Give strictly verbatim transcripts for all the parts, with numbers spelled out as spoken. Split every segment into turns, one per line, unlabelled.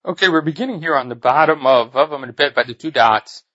Okay, we're beginning here on the bottom of Vav Amud Bet by the two dots.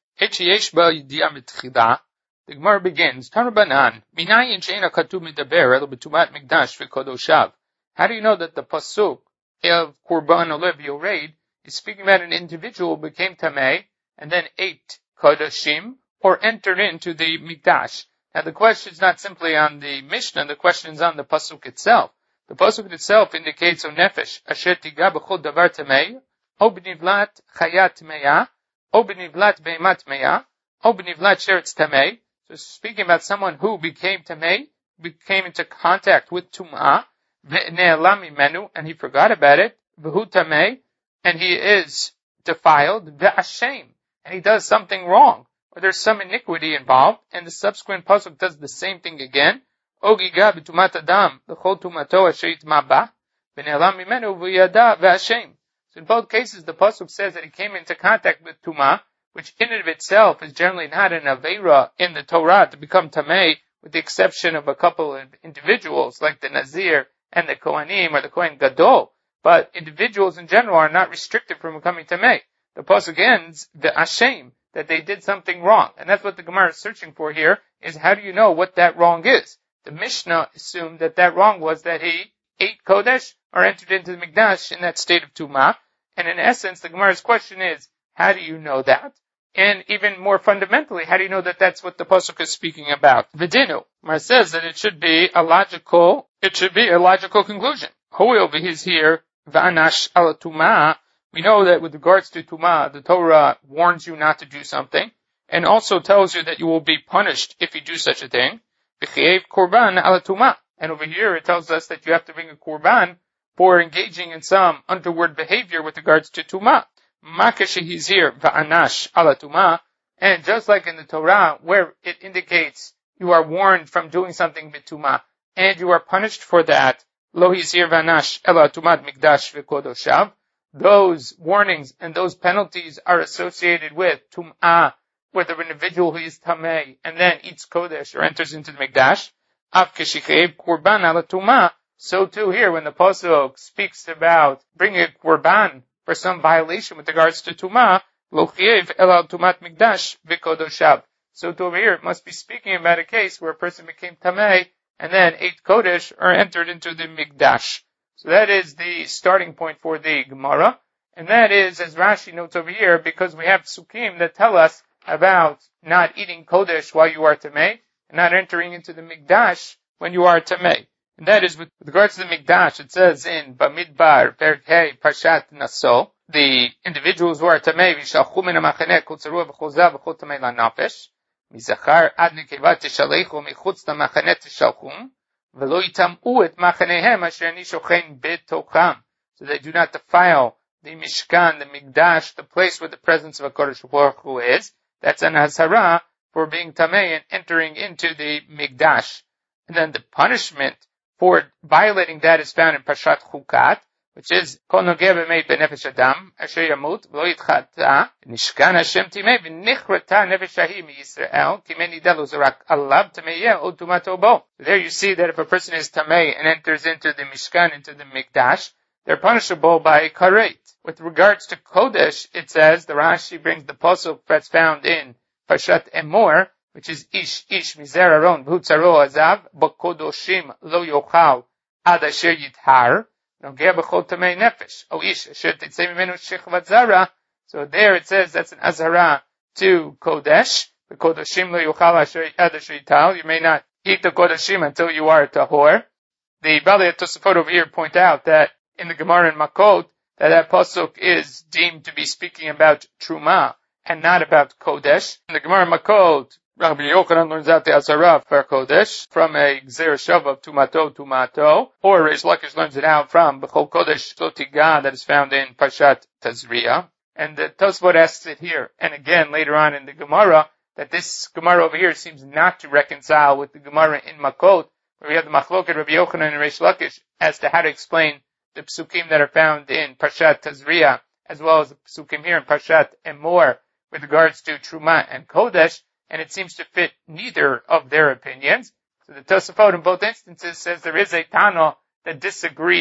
The Gemara begins, Tanu Banan, Minayin she'ena katuv midaber elo b'tumat mikdash v'kodoshav. How do you know that the pasuk of Korban Olev Yored is speaking about an individual who became tamei and then ate kodashim or entered into the mikdash? Now the question is not simply on the Mishnah, the question is on the pasuk itself. The pasuk itself indicates o nefesh asher tiga b'chol davar tamei o b'nivlat chayat meya, o b'nivlat behemat meya, o b'nivlat sheretz tamei. So speaking about someone who became tamei, became into contact with tum'ah, ve'ne'elam mimenu, and he forgot about it, v'hu tamei, and he is defiled, ve'ashem, and he does something wrong, or there's some iniquity involved, and the subsequent pasuk does the same thing again, ogiga b'tumat adam, l'chol tumato asher yitma ve'ne'elam mimenu v'yada ve'ashem. So in both cases, the pasuk says that he came into contact with tumah, which in and of itself is generally not an aveira in the Torah to become tamei, with the exception of a couple of individuals like the Nazir and the Kohanim or the Kohen Gadol. But individuals in general are not restricted from becoming tamei. The pasuk ends the ashem, that they did something wrong, and that's what the Gemara is searching for here. Is how do you know what that wrong is? The Mishnah assumed that that wrong was that he ate kodesh or entered into the mikdash in that state of tumah. And in essence, the Gemara's question is, how do you know that? And even more fundamentally, how do you know that that's what the pasuk is speaking about? Vidinu. Mar says that it should be a logical, it should be a logical conclusion. However, he's here, v'anash ala tumah. We know that with regards to tumah, the Torah warns you not to do something, and also tells you that you will be punished if you do such a thing. V'chiev korban ala tumah. And over here, it tells us that you have to bring a korban for engaging in some untoward behavior with regards to tumah. Makashi he's here, va'anash ala tumah, and just like in the Torah, where it indicates you are warned from doing something bitumah, and you are punished for that, lo he's here va'anash ala tumat mikdash v'kodoshav, those warnings and those penalties are associated with tum'ah, with an individual who is tamei, and then eats kodesh or enters into the mikdash, af keshichev korban ala tumah, so too here when the pasuk speaks about bringing a korban for some violation with regards to tumah, lo chiev el tumat mikdash v'kodoshav. So to over here, it must be speaking about a case where a person became tamei and then ate kodesh or entered into the mikdash. So that is the starting point for the Gemara, and that is, as Rashi notes over here, because we have psukim that tell us about not eating kodesh while you are tamei and not entering into the mikdash when you are tamei. And that is with regards to the Mikdash, it says in Bamidbar, Perek Hey, Parshat Naso, the individuals who are tamei, v'shalchu min ha'machaneh kol tzarua v'chol zav v'chol tamei la'nafesh, mizachar ad nekeva tishalechu michutz la'machaneh tishalchum, v'lo yitam'u et machanehem asher ani shochen betocham. So they do not defile the Mishkan, the Mikdash, the place where the presence of HaKadosh Baruch Hu is. That's an hazara for being tamei and entering into the Mikdash. And then the punishment for violating that is found in Parshat Chukat, which is Kol nogeh b'meit b'nefesh adam asher yamut v'lo yitchata nishkan Hashem timei v'nichrata nefesh hahi miYisrael kimei nida lo zarak alav tamei od tumato bo. There you see that if a person is tamei and enters into the Mishkan, into the Mikdash, they're punishable by karet. With regards to Kodesh, it says, the Rashi brings the pasuk that's found in Parshat Emor, which is ish ish mizer aron v'hutzaro azav b'kodoshim lo yochal ad asher yithar nogeh b'chol tamei nefesh o ish asher titzei mimenu shechvat zara. So there it says that's an azara to kodesh. B'kodoshim lo yochal ad asher yithar. You may not eat the kodoshim until you are tahor. The Balei Tosafot over here point out that in the Gemara in Makot that that pasuk is deemed to be speaking about truma and not about kodesh. In the Gemara in Makot, Rabbi Yochanan learns out the Azara for Kodesh from a Gzer Shav of Tumato Tumato, or Reish Lakish learns it out from B'chol Kodesh Sotiga that is found in Parshat Tazria. And the Tosfot asks it here, and again later on in the Gemara, that this Gemara over here seems not to reconcile with the Gemara in Makot, where we have the Machloket Rabbi Yochanan and Reish Lakish as to how to explain the Psukim that are found in Parshat Tazria, as well as the Psukim here in Parshat Emor with regards to Truma and Kodesh. And it seems to fit neither of their opinions. So the Tosafot in both instances says there is a Tana that disagrees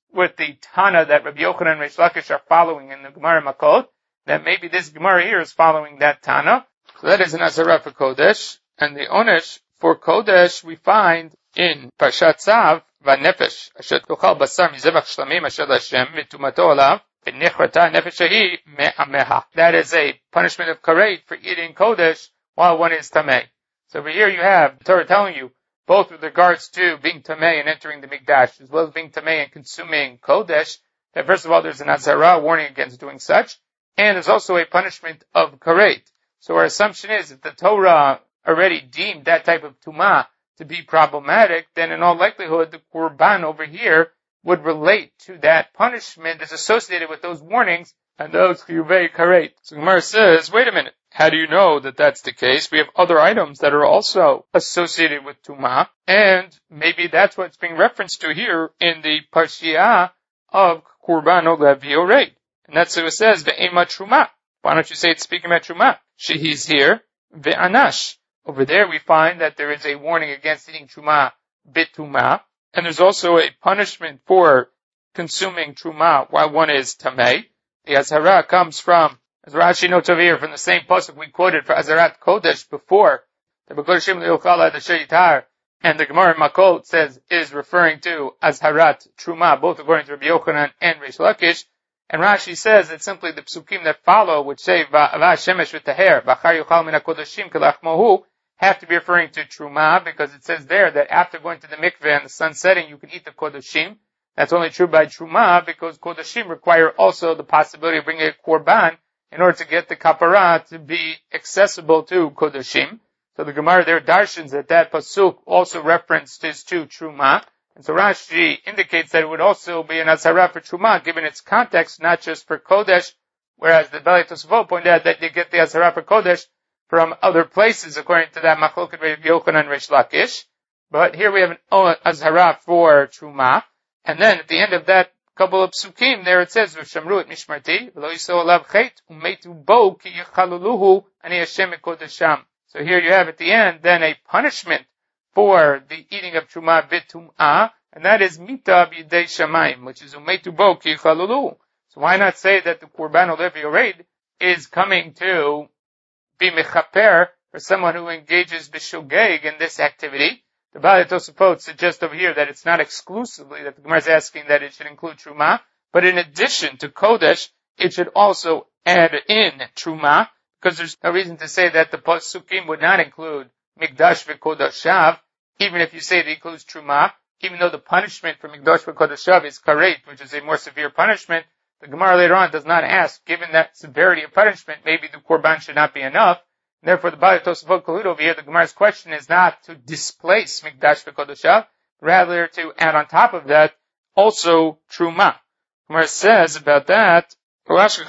with the Tana that Rabbi Yochanan and Reish Lakish are following in the Gemara Makot, that maybe this Gemara here is following that Tana. So that is an Azara for Kodesh. And the Onesh for Kodesh we find in Parshat Tzav, V'nefesh, asher tochal basar mizevach shlamim asher Hashem, v'tumato olav, v'nechrata nefesh ahi me'ameha. That is a punishment of karet for eating Kodesh while one is Tameh. So over here you have the Torah telling you, both with regards to being Tameh and entering the Mikdash, as well as being Tameh and consuming Kodesh, that first of all there's an Azara warning against doing such, and there's also a punishment of karet. So our assumption is, if the Torah already deemed that type of Tumah to be problematic, then in all likelihood the Qurban over here would relate to that punishment that's associated with those warnings and those Chiyuvei karet. So Gemara says, wait a minute, how do you know that that's the case? We have other items that are also associated with Tumah, and maybe that's what's being referenced to here in the Parshiah of Qurban Olev Yored. And that's what it says, Ve'ema Trumah. Why don't you say it's speaking about Trumah? She's here, Ve'anash. Over there we find that there is a warning against eating Trumah Bitumah, and there's also a punishment for consuming Trumah while one is Tameh. The Azara comes from, as Rashi notes over here, from the same pasuk we quoted for Azarat Kodesh before, the B'kodeshim Le'ochala D'Sheitar, and the Gemara Makot says is referring to Azharat Trumah, both according to Rabbi Yochanan and Reish Lakish. And Rashi says that simply the psukim that follow, which say V'ashemesh v'taher v'achar yochal min hakodeshim kelachmohu, have to be referring to Trumah, because it says there that after going to the mikveh and the sun setting, you can eat the kodeshim. That's only true by Trumah, because kodeshim require also the possibility of bringing a korban in order to get the kapara to be accessible to kodeshim. So the Gemara there darshans that that pasuk also referenced is to Trumah. And so Rashi indicates that it would also be an Azara for Trumah, given its context, not just for Kodesh, whereas the Bali Tosafot pointed out that you get the Azara for Kodesh from other places, according to that Machloket Rabbi Yochanan and Reish Lakish. But here we have an Azara for Trumah. And then at the end of that couple of psukim, there it says, V'shamru et mishmarti, v'lo yisrael alav chet, u'meitu bo ki yechaluluhu, ani Hashem ekodesham. So here you have at the end then a punishment for the eating of Trumah Bitum'ah, and that is Mita B'yidei Shamayim, which is Umetu Bo Ki Chalulu. So why not say that the Qurban Olev Yored is coming to be mechaper for someone who engages b'shogeg in this activity? The Bali Tosafot suggests over here that it's not exclusively that the Gemara is asking that it should include Trumah, but in addition to Kodesh, it should also add in Trumah, because there's no reason to say that the Pasukim would not include Mikdash v'Kodeshav, even if you say it includes Trumah, even though the punishment for Mikdash v'Kodeshav is karet, which is a more severe punishment. The Gemara later on does not ask, given that severity of punishment, maybe the Korban should not be enough. Therefore, the Bali Tosafot Kalud over here, the Gemara's question is not to displace Mikdash v'Kodeshav, rather to add on top of that also Trumah. Gemara says about that, we don't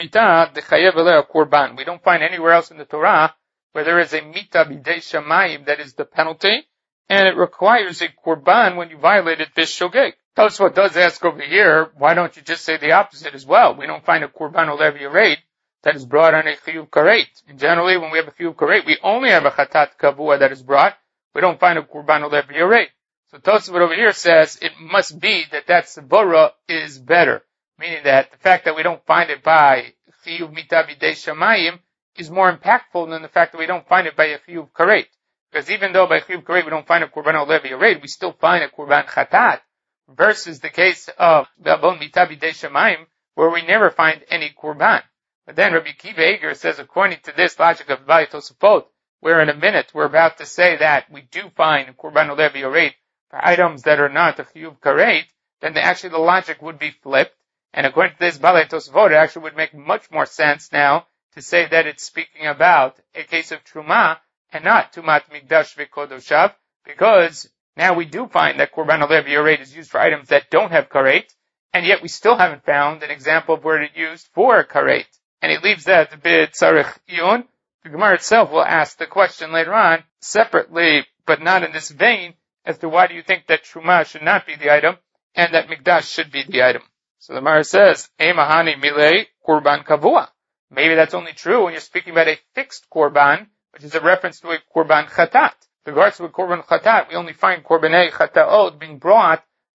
find anywhere else in the Torah where there is a mita b'dei shamayim that is the penalty, and it requires a korban when you violate it b'shogeg. Tosfot does ask over here, why don't you just say the opposite as well? We don't find a korban olev yored that is brought on a chiyuv karet. And generally, when we have a chiyuv karet, we only have a chatat kavua that is brought. We don't find a korban olev yored. So Tosfot over here says it must be that that svara is better, meaning that the fact that we don't find it by chiyuv mita b'dei shamayim is more impactful than the fact that we don't find it by a chiyuv karet. Because even though by chiyuv karet we don't find a korban olev yored, we still find a korban chatat, versus the case of B'avon mita b'dei shamayim, where we never find any korban. But then Rabbi Kiva Eger says, according to this logic of Bali Tosafot, where in a minute we're about to say that we do find a korban olev yored for items that are not a chiyuv karet, then the, actually the logic would be flipped. And according to this Bali Tosafot, it actually would make much more sense now to say that it's speaking about a case of Trumah and not Tumat Mikdash v'Kodoshav, because now we do find that Korban Olev Yored is used for items that don't have karet, and yet we still haven't found an example of where it's used for karet. And he leaves that a bit tzarich iyun. The Gemara itself will ask the question later on, separately, but not in this vein, as to why do you think that Trumah should not be the item, and that Mikdash should be the item. So the Gemara says, Eimahani milei Korban Kavua. Maybe that's only true when you're speaking about a fixed korban, which is a reference to a korban chatat. With regards to a korban chatat, we only find korbanei chataot being brought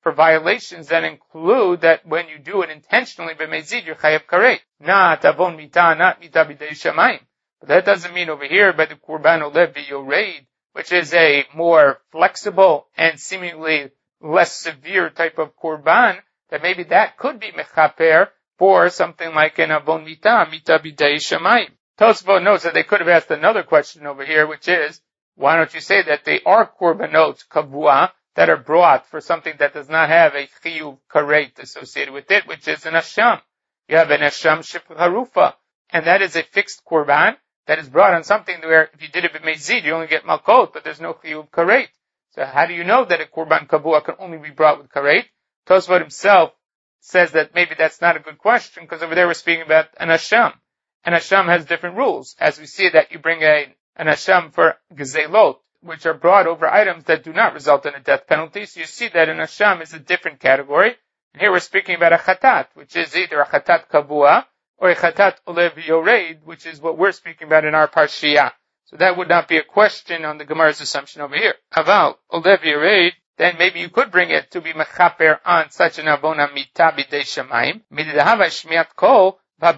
for violations that include that when you do it intentionally, b'mezid, you're chayav karet. Not avon mita, not mita b'dei shamayim. But that doesn't mean over here by the Kurban Olev Yoreid, which is a more flexible and seemingly less severe type of Kurban, that maybe that could be mechaper for something like an avon mita, mita b'dei shamayim. Tosfot notes that they could have asked another question over here, which is, why don't you say that they are korbanot kavua that are brought for something that does not have a chiyuv karet associated with it, which is an asham. You have an asham ship harufa, and that is a fixed korban that is brought on something where if you did it with mezid, you only get malkot, but there's no chiyuv karet. So how do you know that a korban kavua can only be brought with karet? Tosfot himself says that maybe that's not a good question, because over there we're speaking about an asham. An asham has different rules, as we see that you bring a, an asham for gezelot, which are brought over items that do not result in a death penalty. So you see that an asham is a different category. And here we're speaking about a chatat, which is either a chatat kavua or a chatat olev yoreid, which is what we're speaking about in our parshiya. So that would not be a question on the Gemara's assumption over here. Aval olev yoreid, then maybe you could bring it to be mechaper on such an avona mita b'dei shamayim, mididahava shmiat kol,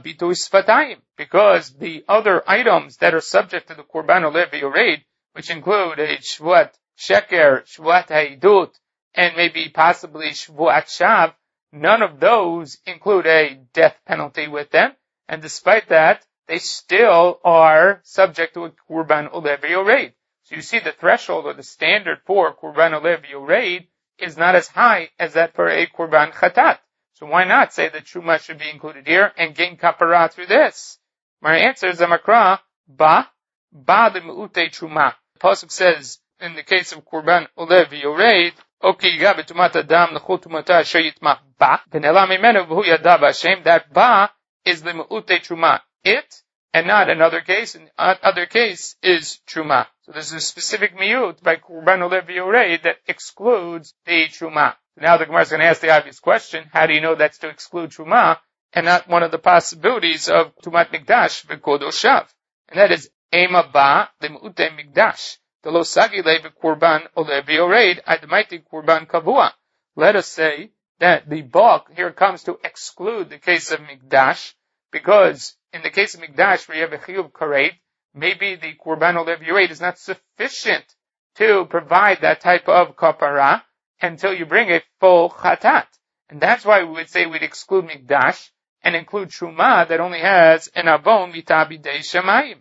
because the other items that are subject to the Kurban Olev Yoreid, which include a Shvuat Sheker, Shvuat Haidut, and maybe possibly Shvuat Shav, none of those include a death penalty with them, and despite that, they still are subject to a Kurban Olev Yoreid. So you see the threshold or the standard for Kurban Olev Yoreid is not as high as that for a Kurban Chatat. So why not say that Truma should be included here and gain kapara through this? My answer is Amakra, ba, ba the me'ute Truma. The Pasuk says, in the case of Kurban Olev Yoreid, Oki yiga b'tumat adam l'chol tumata asher yitmach ba, v'nela mimenu v'hu yada b'Hashem, that ba is the me'ute Truma. It, and not another case, and other case is Truma. So there's a specific miut by Kurban Olev Yoreid that excludes the Truma. Now the Gemara is going to ask the obvious question, how do you know that's to exclude Truma and not one of the possibilities of Tumat Mikdash v'kodoshav? And that is Ema ba le'mu'ute Mikdash. The lo sagi le v'kurban olev yoreid admaiti kurban kavua. Let us say that the balk here comes to exclude the case of Mikdash, because in the case of Mikdash where you have a chiyuv karet, maybe the kurban olev yoreid is not sufficient to provide that type of kapara until you bring a full chatat. And that's why we would say we'd exclude Mikdash and include Truma that only has an avon mita b'dei shamayim.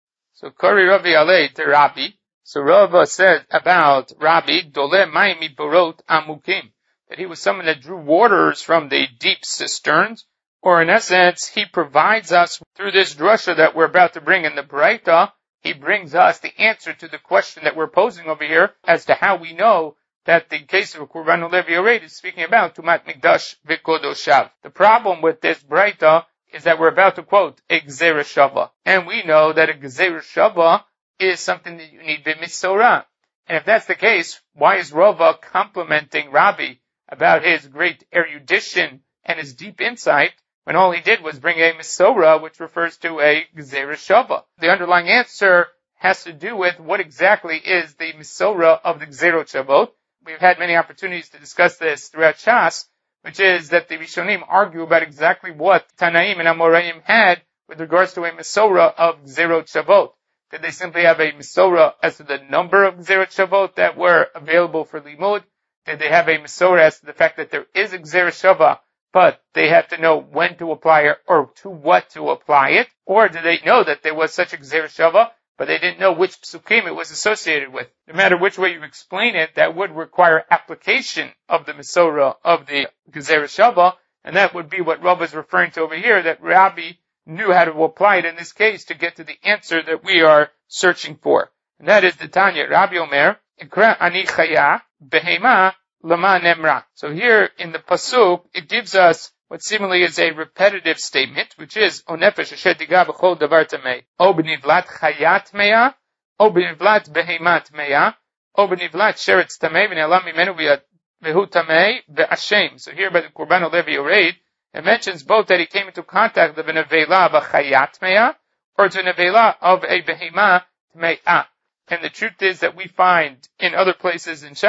So Kori Ravi Alei to Rabbi. So Rava said about Rabbi, Dole mayim miborot amukim, that he was someone that drew waters from the deep cisterns, or in essence, he provides us through this drasha that we're about to bring in the Braita, he brings us the answer to the question that we're posing over here as to how we know that the case of Kurban Olev Yoreid is speaking about Tumat Mikdash v'kodoshav. The problem with this Braita is that we're about to quote a Gzeira Shava. And we know that a Gzeira Shava is something that you need b'misorah. And if that's the case, why is Rava complimenting Rabbi about his great erudition and his deep insight when all he did was bring a misorah, which refers to a Gzeira Shava? The underlying answer has to do with what exactly is the misorah of the Gzeirot Shavot. We've had many opportunities to discuss this throughout Shas, which is that the Rishonim argue about exactly what Tanaim and Amoraim had with regards to a Mesorah of Gzerot Shavot. Did they simply have a Mesorah as to the number of Gzerot Shavot that were available for Limud? Did they have a Mesorah as to the fact that there is a Gzerah Shava, but they have to know when to apply it or to what to apply it? Or did they know that there was such a Gzerah Shava, but they didn't know which psukim it was associated with? No matter which way you explain it, that would require application of the Mesorah of the Gzerah Shava, and that would be what Rav is referring to over here, that Rabbi knew how to apply it in this case to get to the answer that we are searching for. And that is the Tanya, Rabbi Omer, Ikra ani chaya behema lama nemra. So here in the Pasuk, it gives us what seemingly is a repetitive statement, which is, O nefesh asher tiga b'chol davar tamei, O b'nivlat chayat meya, O b'nivlat behemat meya, O b'nivlat sheretz tamei, v'ne'elam mimenu v'hu tamei v'ashem. So here by the Kurban Olev Yoreid, it mentions both that he came into contact with a nevela of a chayat meya, or to a nevela of a behema meya. And the truth is that we find in other places in Shas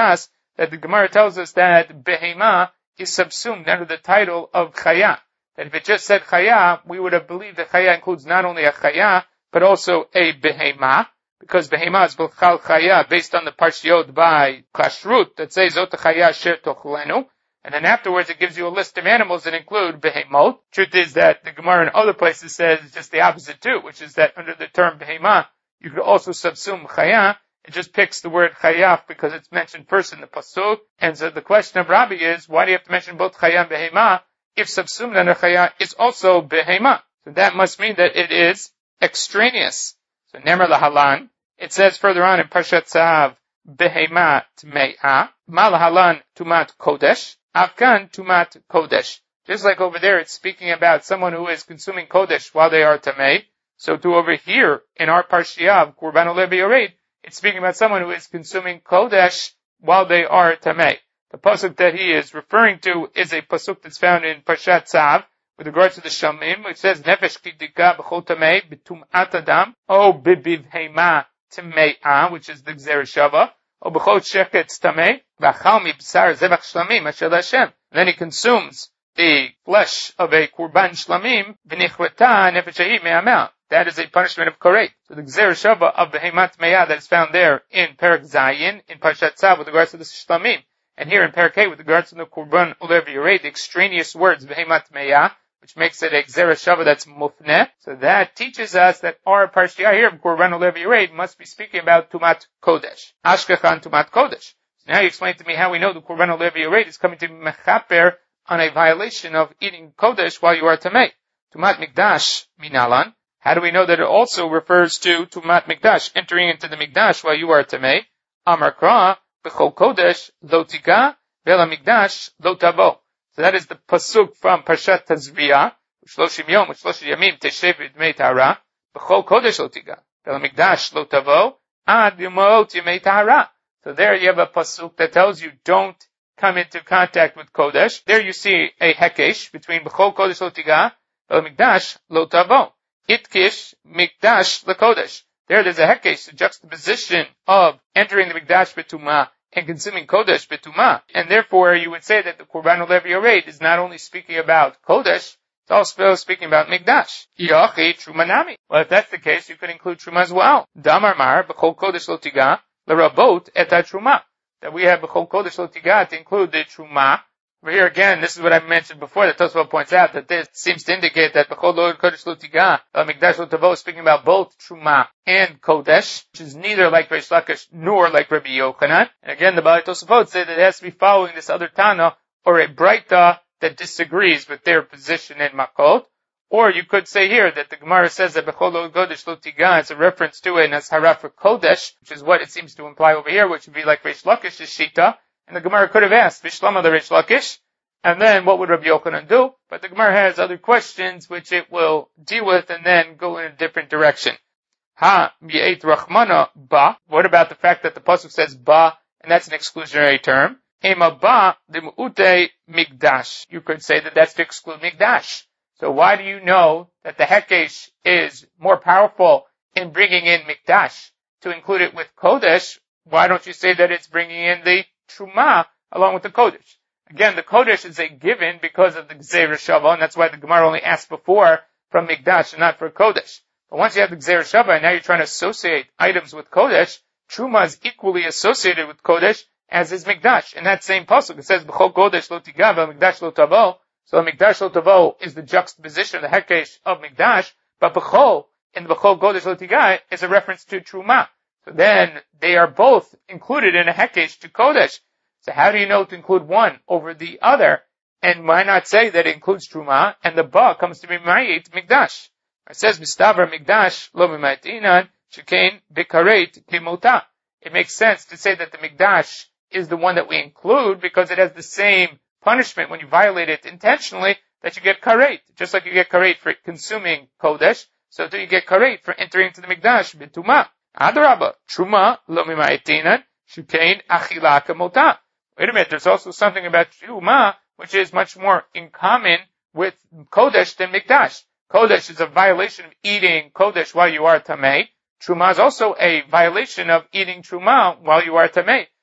that the Gemara tells us that behema is subsumed under the title of chaya. That if it just said chaya, we would have believed that chaya includes not only a chaya, but also a behema, because behema is b'chal chaya, based on the parshiot by kashrut, that says zot chaya sher tochlenu, and then afterwards it gives you a list of animals that include behemot. Truth is that the Gemara in other places says just the opposite too, which is that under the term behema, you could also subsume chaya. It just picks the word chayaf because it's mentioned first in the pasuk. And so the question of Rabbi is, why do you have to mention both chaya and behema if subsumed under chaya is also behema? So that must mean that it is extraneous. So nemer lahalan, it says further on in Parshat Tzav, behema tme'ah, ma lahalan tumat kodesh, afkan tumat kodesh. Just like over there, it's speaking about someone who is consuming kodesh while they are tamei. So to over here, in our Parshiah of Kurban Olev Yored, it's speaking about someone who is consuming kodesh while they are tamei. The pasuk that he is referring to is a pasuk that's found in Parshat Tzav with regards to the Shamim, which says nefesh kidika b'chol tamei b'tum'at adam o b'bivhema tame'ah, which is the Gzera Shava, o b'chol sheketz tamei v'achal mibsar zevach shlamim asher l'Hashem. Then he consumes the flesh of a kurban shlamim v'nichveta nefesh ha'i me'amah. That is a punishment of koreit. So the Gzera Shava of Behemat Me'ah that is found there in Perek Zayin, in Parshat Tzav with regards to the Shlamim, and here in Perek Hey with regards to the Kurban Olev Yored, the extraneous words Behemat Me'ah, which makes it a Gzera Shava that's mufneh. So that teaches us that our Parshiah here of Kurban Olev Yored must be speaking about Tumat Kodesh. Ashkechan Tumat Kodesh. So now you explain to me how we know the Kurban Olev Yored is coming to mechaper on a violation of eating Kodesh while you are Tamei. Tumat Mikdash Minalan. How do we know that it also refers to Tumat Mikdash, entering into the Mikdash while you are Tamei? Amar Kra, B'chol Kodesh, Lo Tika, Vela Mikdash, Lo Tavo. So that is the pasuk from Parshat Tazriah, Shloshim Yom, Shloshim Yamim, Teshev Yimei Tahara, B'chol Kodesh Lo Tika, Vela Mikdash, Lo Tavo, Ad Yomot Yimei Tahara. So there you have a pasuk that tells you don't come into contact with Kodesh. There you see a hekesh between B'chol Kodesh Lo Tika, Vela Mikdash, Lo Tavo. Itkish Mikdash Lakodesh. There there's a hekesh, a juxtaposition of entering the Mikdash B'tumah and consuming Kodesh B'tumah. And therefore you would say that the Kurban Olev Yored is not only speaking about Kodesh, it's also speaking about Mikdash. Yachi Trumanami. Well, if that's the case, you could include Truma as well. Damar Mar B'chol Kodesh Lotiga L'rabot Et Truma. That we have B'chol Kodesh Lotiga to include the Truma. Over here again, this is what I mentioned before, that Tosfot points out that this seems to indicate that B'chol Kodesh Lo Tiga, Mikdash Lo Tavo is speaking about both Truma and Kodesh, which is neither like Reish Lakish nor like Rabbi Yochanan. And again, the Baalei Tosfot say that it has to be following this other Tana or a Braita that disagrees with their position in Makot. Or you could say here that the Gemara says that B'chol Kodesh Lo Tiga is a reference to an Ashara for Kodesh, which is what it seems to imply over here, which would be like Reish Lakish's Shita. And the Gemara could have asked, Vishlama the Reish Lakish, and then what would Rabbi Yochanan do? But the Gemara has other questions which it will deal with and then go in a different direction. Ha, mi'et rachmana ba. What about the fact that the pasuk says ba, and that's an exclusionary term? Ema ba demu'ute mikdash. You could say that that's to exclude mikdash. So why do you know that the hekesh is more powerful in bringing in mikdash to include it with kodesh? Why don't you say that it's bringing in the Truma along with the Kodesh? Again, the Kodesh is a given because of the Gzera Shava, and that's why the Gemara only asked before from Mikdash and not for Kodesh. But once you have the Gzera Shava and now you're trying to associate items with Kodesh, Truma is equally associated with Kodesh as is Mikdash. In that same pasuk, it says, B'chol Kodesh lo tigav, Mikdash lo tavo. So Mikdash lo tavo is the juxtaposition, the hekesh of Mikdash, but B'chol, in the B'chol Kodesh lo tigav, is a reference to Truma. So then, they are both included in a hekesh to Kodesh. So how do you know to include one over the other? And why not say that it includes Truma, and the Ba comes to be Ma'it Mikdash? It says, Mistavra Mikdash lo Mimatinan, Shekain Bikaret Kimota. It makes sense to say that the Mikdash is the one that we include because it has the same punishment when you violate it intentionally that you get Karet. Just like you get Karet for consuming Kodesh, so do you get Karet for entering into the Mikdash B'tumah. Adarabba, Truma, lo mima'etinan, shukein achila kamota. Wait a minute, there's also something about Truma, which is much more in common with Kodesh than Mikdash. Kodesh is a violation of eating Kodesh while you are Tamei. Truma is also a violation of eating Truma while you are Tamei.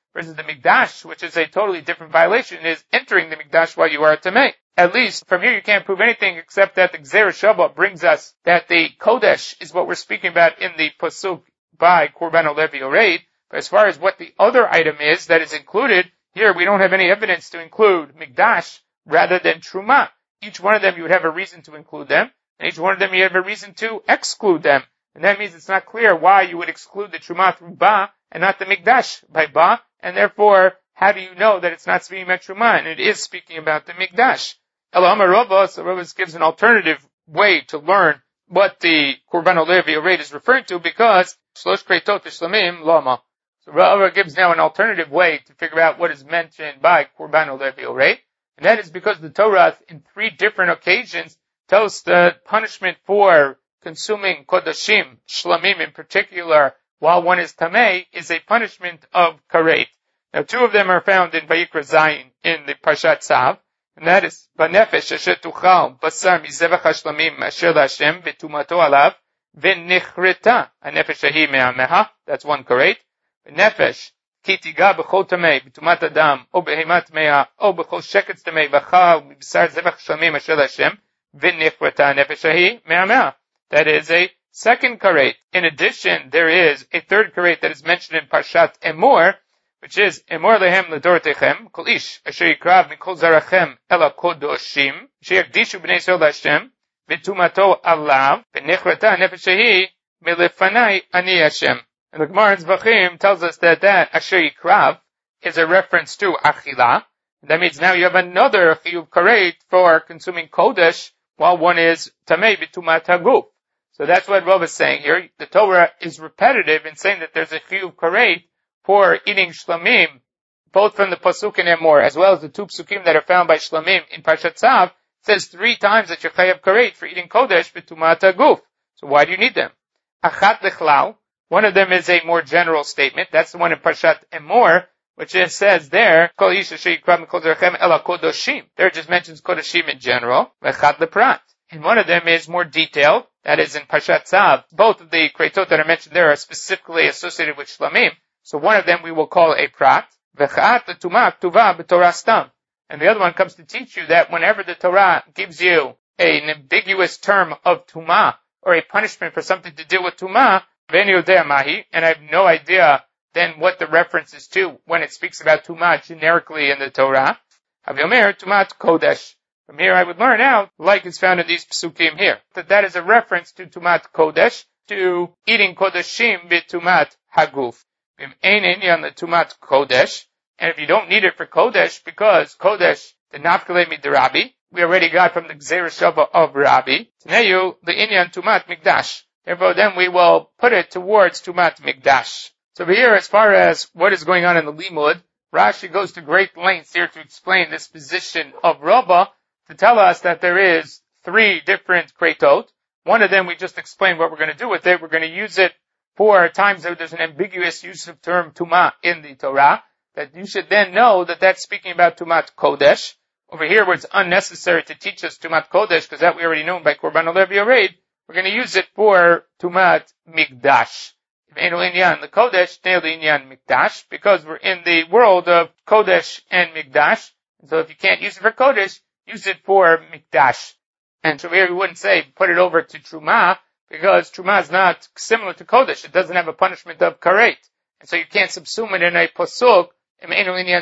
versus the Mikdash, which is a totally different violation, is entering the Mikdash while you are Tamei. At least from here you can't prove anything except that the Gzeira Shabbat brings us that the Kodesh is what we're speaking about in the Pasuk by Korban Olev Yoreid. But as far as what the other item is that is included, here we don't have any evidence to include Mikdash rather than Truma. Each one of them you would have a reason to include them, and each one of them you have a reason to exclude them. And that means it's not clear why you would exclude the Truma through Ba and not the Mikdash by Ba, and therefore, how do you know that it's not speaking about Truma and it is speaking about the Mikdash? Elamar Rava, so Rava gives an alternative way to learn what the Korban Olev Yoreid is referring to, because Shlosh Kreitot Shlamim Lama. So Rava gives now an alternative way to figure out what is mentioned by Korban Olev Yoreid, and that is because the Torah, in three different occasions, tells the punishment for consuming Kodashim, Shlamim in particular, while one is Tamei, is a punishment of Karet. Now two of them are found in Vayikra Zayin in the Parshat Tzav, and that is Banefesh Asher Tuchal Basar Mizevach HaShlamim Asher LaHashem V'tumato Alav V'nichreta Anefesh Ahi Me'ameha. That's one Karet. Nefesh Ki Tiga B'chol Tamei V'tumat Adam O Behemat Mea O B'chol Sheketz Tamei V'chal B'sar Zevach HaShlamim Asher LaHashem V'nichreta Anefesh Ahi Me'ameha. That is a second karet. In addition, there is a third karet that is mentioned in Parshat Emor, which is Emor lehem ledorotechem kol ish asher yikrav mikol zarachem ela kodoshim sheyakdishu b'nei Yisrael Hashem v'tumato alav v'nichrata nefesh shehi milefanai ani Hashem. And the Gemara in Zvachim tells us that that asher yikrav is a reference to achila. That means now you have another chiyuv karet for consuming kodesh while one is tamei b'tumat haguf. So that's what Rav is saying here. The Torah is repetitive in saying that there's a chiyuv karet for eating shlamim, both from the pasuk in Emor as well as the two psukim that are found by shlamim in Parshat Tzav. It says three times that you're chayav karet for eating kodesh b'tumat haguf. So why do you need them? Achat lechlal. One of them is a more general statement. That's the one in Parshat Emor, which it says there, Kol ish asher yikrav mikol zarachem ela kodoshim. There it just mentions kodoshim in general. V'achat leprat. And one of them is more detailed. That is in Parshat Tzav. Both of the kreitot that are mentioned there are specifically associated with shlamim. So one of them we will call a prat. V'cha'at l'tumah k'tuva b'torah stam. And the other one comes to teach you that whenever the Torah gives you an ambiguous term of tumah, or a punishment for something to deal with tumah, v'en yodea mahi, and I have no idea then what the reference is to when it speaks about tumah generically in the Torah. Havyomer tumat kodesh. From here I would learn out, like is found in these psukim here, that that is a reference to tumat kodesh, to eating kodeshim b'tumat haguf. Ein inyan l'tumat kodesh, and if you don't need it for kodesh, because kodesh, the nafkale mid'Rabbi, we already got from the Gzeira Shabbat of Rabbi, Tneyu, the inyan tumat mikdash. Therefore then we will put it towards tumat mikdash. So over here, as far as what is going on in the limud, Rashi goes to great lengths here to explain this position of Rabbah, to tell us that there is three different kreitot. One of them we just explained what we're going to do with it. We're going to use it for times that there's an ambiguous use of term tumah in the Torah, that you should then know that that's speaking about tumat kodesh. Over here where it's unnecessary to teach us tumat kodesh, because that we already know by Korban Olev Yoreid, we're going to use it for tumat mikdash. Einu inyan the kodesh, neil inyan mikdash, because we're in the world of kodesh and mikdash. So if you can't use it for kodesh, use it for mikdash. And so here we wouldn't say put it over to truma, because truma is not similar to kodesh. It doesn't have a punishment of karet. And so you can't subsume it in a pasuk, where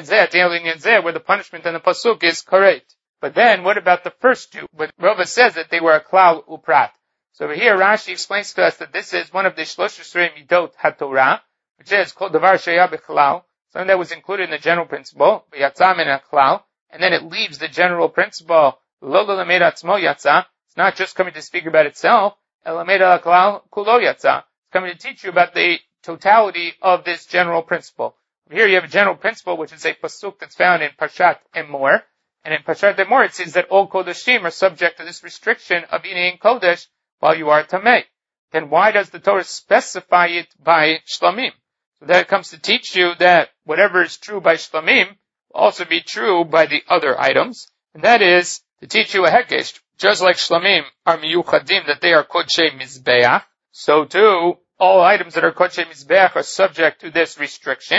the punishment in the pasuk is karet. But then what about the first two? But Rava says that they were a klal uprat. So over here Rashi explains to us that this is one of the shlosh esrei midot haTorah, which is called davar sheya b'chlal, something that was included in the general principle, v'yatza min ha'klal, and then it leaves the general principle, lo l'lamed atzmo yatza. It's not just coming to speak about itself, elamed ha'klal kulo yatza. It's coming to teach you about the totality of this general principle. Here you have a general principle, which is a pasuk that's found in Parshat Emor, and in Parshat Emor it says that all kodeshim are subject to this restriction of eating kodesh while you are tamei. Then why does the Torah specify it by shlamim? So that it comes to teach you that whatever is true by shlamim will also be true by the other items, and that is to teach you a hekesh. Just like shlamim are miyuchadim, that they are kodshei mizbeach, so too all items that are kodshei mizbeach are subject to this restriction.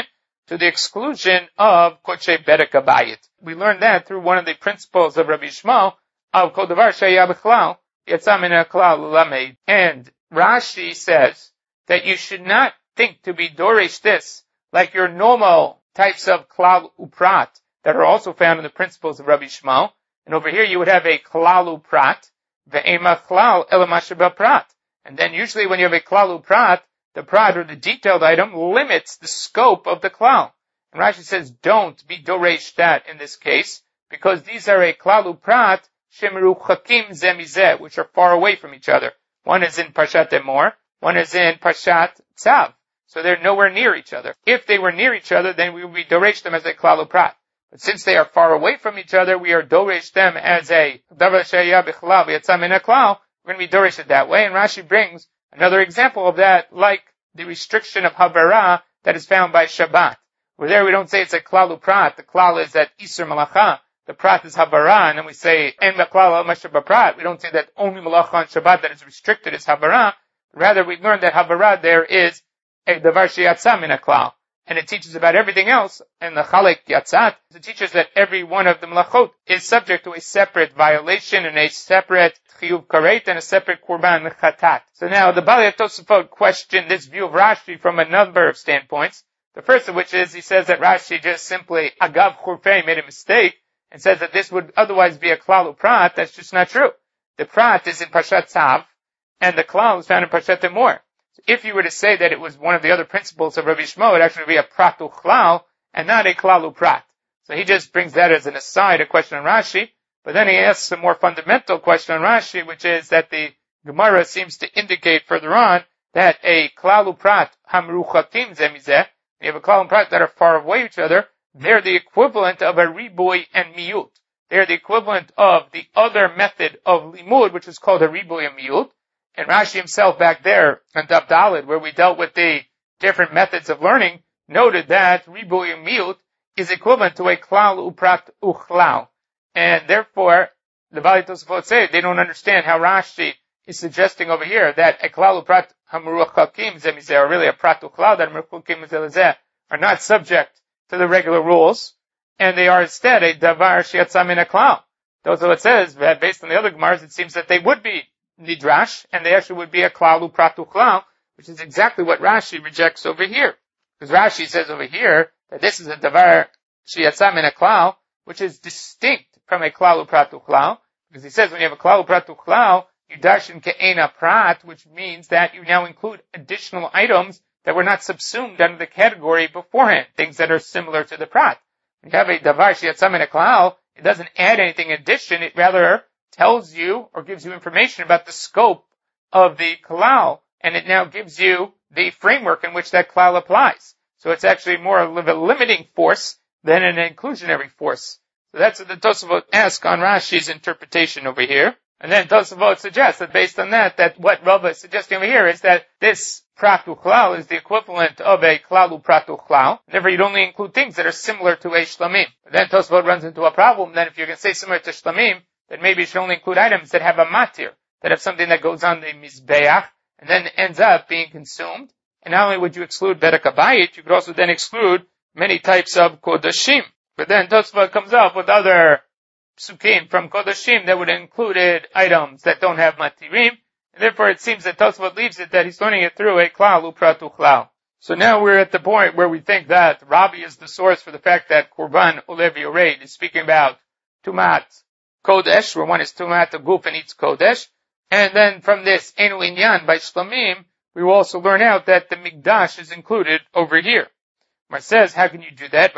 to the exclusion of Kodshe Bedek Abayit. We learned that through one of the principles of Rabbi Shmuel of Kol Davar Shaya B'Chlal Yatsa Min HaKlal Lamed. And Rashi says that you should not think to be Doresh this like your normal types of Klal Uprat that are also found in the principles of Rabbi Shmuel. And over here you would have a Klal Uprat, Ve'ema Klal Elamasha Prat. And then usually when you have a Klal Uprat, the prat or the detailed item limits the scope of the klal. And Rashi says don't be doresh that in this case, because these are a klal uprat shemeruchakim zemizeh, which are far away from each other. One is in Parshat Emor, one is in Parshat Tzav. So they're nowhere near each other. If they were near each other, then we would be doresh them as a klal uprat. But since they are far away from each other, we are doresh them as a davar sheyah b'chlal v'yatsa min haklal. We're going to be doresh it that way. And Rashi brings another example of that, like the restriction of Havara that is found by Shabbat. Where there we don't say it's a klal uprat. The klal is that Isur Malacha. The prat is Havara. And then we say, En Meklal al Mashaba Prat. We don't say that only Malacha on Shabbat that is restricted is Havara. Rather, we learn that Havara there is a Davar Sheyatsa Min HaKlal. And it teaches about everything else. And the Chalek Yatzat, it teaches that every one of the Malachot is subject to a separate violation and a separate Chiyuv Karet and a separate Kurban Chatat. So now the Balei Tosafot questioned this view of Rashi from a number of standpoints. The first of which is he says that Rashi just simply Agav Churfei made a mistake and says that this would otherwise be a Klal Uprat. That's just not true. The Prat is in Parshat Tzav and the Klal is found in Parshat Emor. If you were to say that it was one of the other principles of Rabbi Shmuel, it would actually be a prat uchlal and not a klal uprat. So he just brings that as an aside, a question on Rashi. But then he asks a more fundamental question on Rashi, which is that the Gemara seems to indicate further on that a klal uprat hamruchatim zemizeh, you have a klal uprat that are far away from each other, they're the equivalent of a riboy and miyut. They're the equivalent of the other method of limud, which is called a riboy and miyut. And Rashi himself back there on Daf Daled, where we dealt with the different methods of learning, noted that Riboy and Miut is equivalent to a Klal Uprat Uchlal. And therefore, the Balei Tosafot say they don't understand how Rashi is suggesting over here that a Klal Uprat Hamuruchakim Zemizeh, or really a Prat Uchlal that Hamuruchakim Zemizeh, are not subject to the regular rules, and they are instead a Davar Sheyatsa Min HaKlal. So it says that based on the other Gemaras, it seems that they would be Nidrash, and they actually would be a Klal Uprat Uchlal, which is exactly what Rashi rejects over here. Because Rashi says over here that this is a Davar Sheyatsa Min HaKlal, which is distinct from a Klal Uprat Uchlal, because he says when you have a Klal Uprat Uchlal, you darshan ke'ena prat, which means that you now include additional items that were not subsumed under the category beforehand, things that are similar to the prat. When you have a Davar Sheyatsa Min HaKlal, it doesn't add anything in addition, it rather tells you or gives you information about the scope of the klal, and it now gives you the framework in which that klal applies. So it's actually more of a limiting force than an inclusionary force. So that's what the Tosafot asks on Rashi's interpretation over here. And then Tosafot suggests that based on that, that what Rava is suggesting over here is that this prat uchlal is the equivalent of a klal uprat uchlal. Therefore, you'd only include things that are similar to a shlamim. But then Tosafot runs into a problem. Then if you're going to say similar to shlamim, then maybe you should only include items that have a matir, that have something that goes on the mizbeach, and then ends up being consumed. And not only would you exclude Bedek Abayit, you could also then exclude many types of kodashim. But then Tosfot comes up with other psukim from kodashim that would include items that don't have matirim, and therefore it seems that Tosfot leaves it that he's learning it through a klal uprat uchlal. So now we're at the point where we think that Rabbi is the source for the fact that Kurban Olev Yoreid is speaking about Tumat Kodesh, where one is Tumat Aguf and eats Kodesh. And then from this Enu Inyan by Shlamim, we will also learn out that the Mikdash is included over here. Mar says, how can you do that?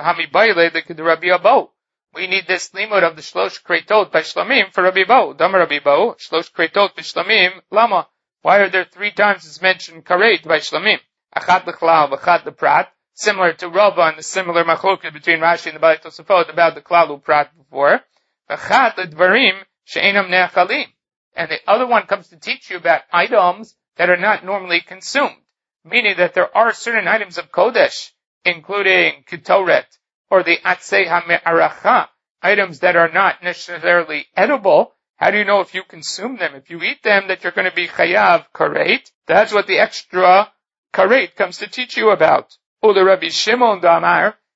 We need this limud of the Shlosh Kreitot by Shlamim for Rabbi Bo. Dama Rabbi Bo, Shlosh Kreitot by Shlamim, Lama. Why are there three times it's mentioned Karet by Shlamim? Achat l'chlal, v'achat l'prat. Similar to Rava and the similar machloket between Rashi and the Balei Tosafot about the klal uprat before. V'achat l'dvarim she'enam ne'achalim. And the other one comes to teach you about items that are not normally consumed. Meaning that there are certain items of Kodesh, including Ketoret, or the Atzei HaMe'aracha, items that are not necessarily edible. How do you know if you consume them, if you eat them, that you're going to be Chayav Karet? That's what the extra Karet comes to teach you about. Ula Rabbi Shimon Damar,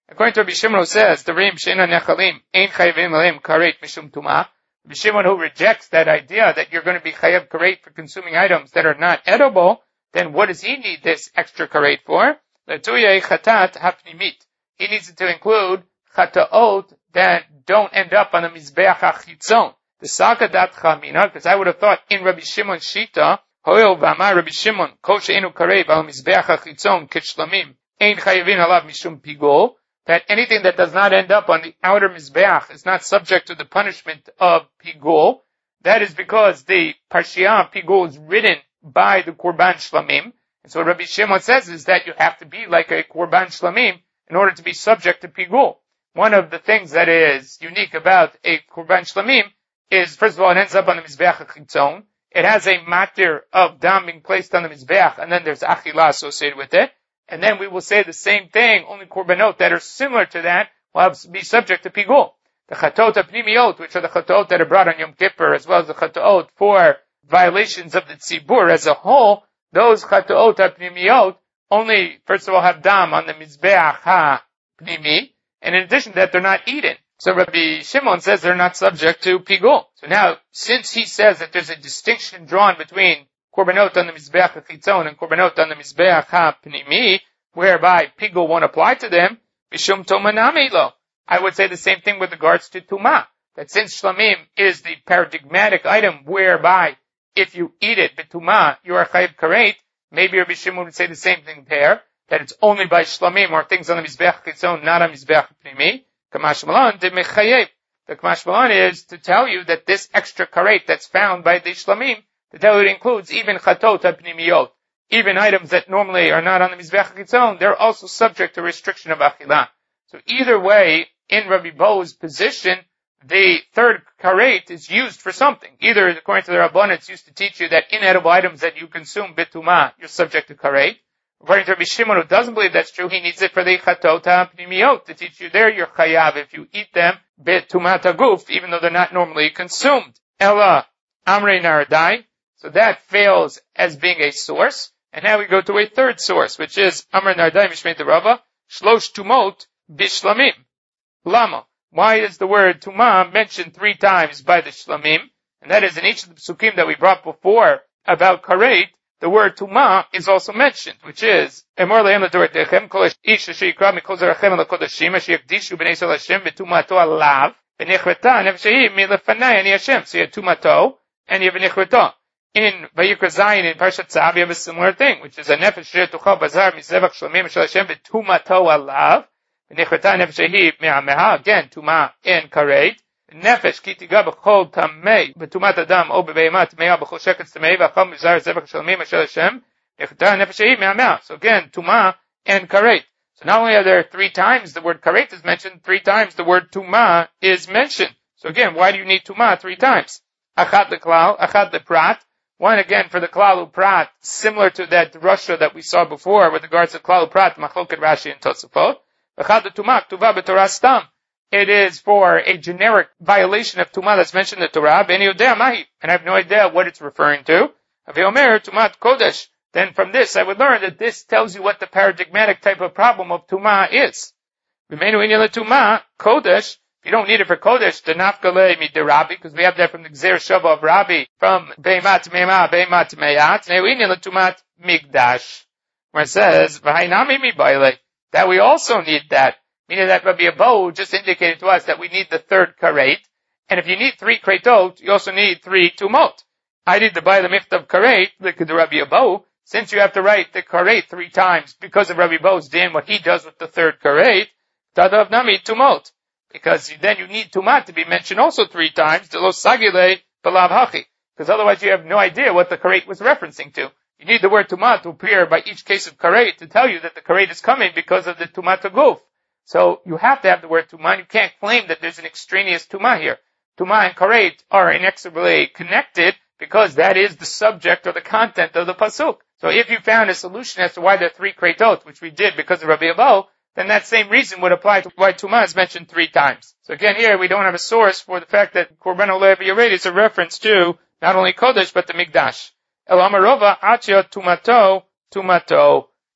According to Rabbi Shimon, who says, the Rim Sheina Nechalim Ein Chayavim Aleim Karet Mishum Tumah. Rabbi Shimon, who rejects that idea that you're going to be Chayav Karet for consuming items that are not edible, then what does he need this extra Karet for? L'tuyei Chatat Hapnimit. He needs it to include Chataot that don't end up on the Mizbeach HaChitzon. The Sakadat Chamina, because I would have thought in Rabbi Shimon's Shita, Hoil V'amar Rabbi Shimon, Kol she'enu Karev al Mizbeach HaChitzon Kitshlamim, Ein Chayavin Alav Mishum Pigol, that anything that does not end up on the outer Mizbeach is not subject to the punishment of Pigol. That is because the Parshiyah Pigol is written by the Korban Shlamim. And so what Rabbi Shimon says is that you have to be like a Korban Shlamim in order to be subject to Pigol. One of the things that is unique about a Korban Shlamim is, first of all, it ends up on the Mizbeach HaChitzon. It has a matir of dam being placed on the Mizbeach, and then there's Achilah associated with it. And then we will say the same thing, only korbanot that are similar to that will have, be subject to pigul. The chatot apnimiot, which are the chatot that are brought on Yom Kippur, as well as the chatot for violations of the tzibur as a whole, those chatot apnimiot only, first of all, have dam on the mizbeach ha-pnimi, and in addition to that, they're not eaten. So Rabbi Shimon says they're not subject to pigul. So now, since he says that there's a distinction drawn between korbanot on the Mizbeach HaChitzon and korbanot on the Mizbeach HaPnimi, whereby pigul won't apply to them, Mishum Tomanami lo. I would say the same thing with regards to Tumah, that since Shlamim is the paradigmatic item whereby if you eat it, B'Tumah, you are Chayiv Karet, maybe Rabbi Shimon would say the same thing there, that it's only by Shlamim or things on the Mizbeach HaChitzon, not on Mizbeach HaPnimi. Kamash Malan de Mechayev. The Kamash Malan is to tell you that this extra Karet that's found by the Shlamim, to tell you it includes even chatot hapnimiyot, even items that normally are not on the Mizbeach HaChitzon, they're also subject to restriction of achilah. So either way, in Rabbi Bo's position, the third karet is used for something. Either, according to the Rabbanan, it's used to teach you that inedible items that you consume bitumah, you're subject to karet. According to Rabbi Shimon, who doesn't believe that's true, he needs it for the chatot hapnimiyot, to teach you there you're chayav if you eat them bitumah taguf, even though they're not normally consumed. Ella amrei naradai. So that fails as being a source. And now we go to a third source, which is Amar Nardai Mishmei Rava, Shlosh Tumot Bishlamim. Lama. Why is the word Tumah mentioned three times by the Shlamim? And that is in each of the psukim that we brought before about Karet, the word Tumah is also mentioned, which is Emor Lehem L'Doratechem, Kol Ish Asher Yikra Mikol Zarachem L'Kodashim, Asher Yakdishu B'nei Yisrael Hashem B'Tumato Alav, B'Nechreta Nefesh Milefanai Ani Hashem. So you have Tumato, and you have Nechreta. In Vayikra Zayin, in Parshat Tzav, you have a similar thing, which is a nefesh she'tuchal bazar mizevach shlamim shel Hashem v'tumato alav, v'nechreta nefesh shehi me'ameha, again, tuma and karet, nefesh ki tiga b'chol tamei, v'tumat adam o b'beimat me'ah b'chol sheketz tamei, v'achal mizar zevach shlamim shel Hashem, v'nechreta nefesh shehi me'ameha. So again, tuma and karet. So not only are there three times the word karet is mentioned, three times the word tuma is mentioned. So again, why do you need tuma three times? Achad l'klal, achad l'prat. One again for the Klal Uprat, similar to that Rasha that we saw before with regards to Klal Uprat, Machloket Rashi and Tosafot. V'chad l'tumah k'tuva b'torah stam. It is for a generic violation of Tumah that's mentioned in the Torah, B'eni yodea mahi, and I have no idea what it's referring to. Aviomer Tumat Kodesh. Then from this I would learn that this tells you what the paradigmatic type of problem of Tumah is. V'meinu inyan l'tumah Kodesh. You don't need it for Kodesh, the nafkale midirabi, because we have that from the Gzer Shava of Rabbi, from Beimat Me'ma, Beimat Me'at, Ne'uinin l'tumat Migdash, where it says, V'hainami mibayle, that we also need that, meaning that Rabbi Abo just indicated to us that we need the third karet, and if you need three kretot, you also need three tumot. I need the Baile Michtav karet, like the Rabbi Abo, since you have to write the karet three times, because of Rabbi Abo's din, what he does with the third karet, Tadav Nami tumot. Because then you need Tumah to be mentioned also three times, to lo sagile balav hachi. Because otherwise you have no idea what the karet was referencing to. You need the word Tumah to appear by each case of karet to tell you that the karet is coming because of the Tumah Taguf. So you have to have the word Tumah. You can't claim that there's an extraneous Tumah here. Tumah and karet are inexorably connected because that is the subject or the content of the pasuk. So if you found a solution as to why there are three kretot, which we did because of Rabbi Abo, then that same reason would apply to why Tumah is mentioned three times. So again, here we don't have a source for the fact that Korban Olev Yored is a reference to not only Kodesh, but the Mikdash. El Amarova Achia Tumato, Tumato.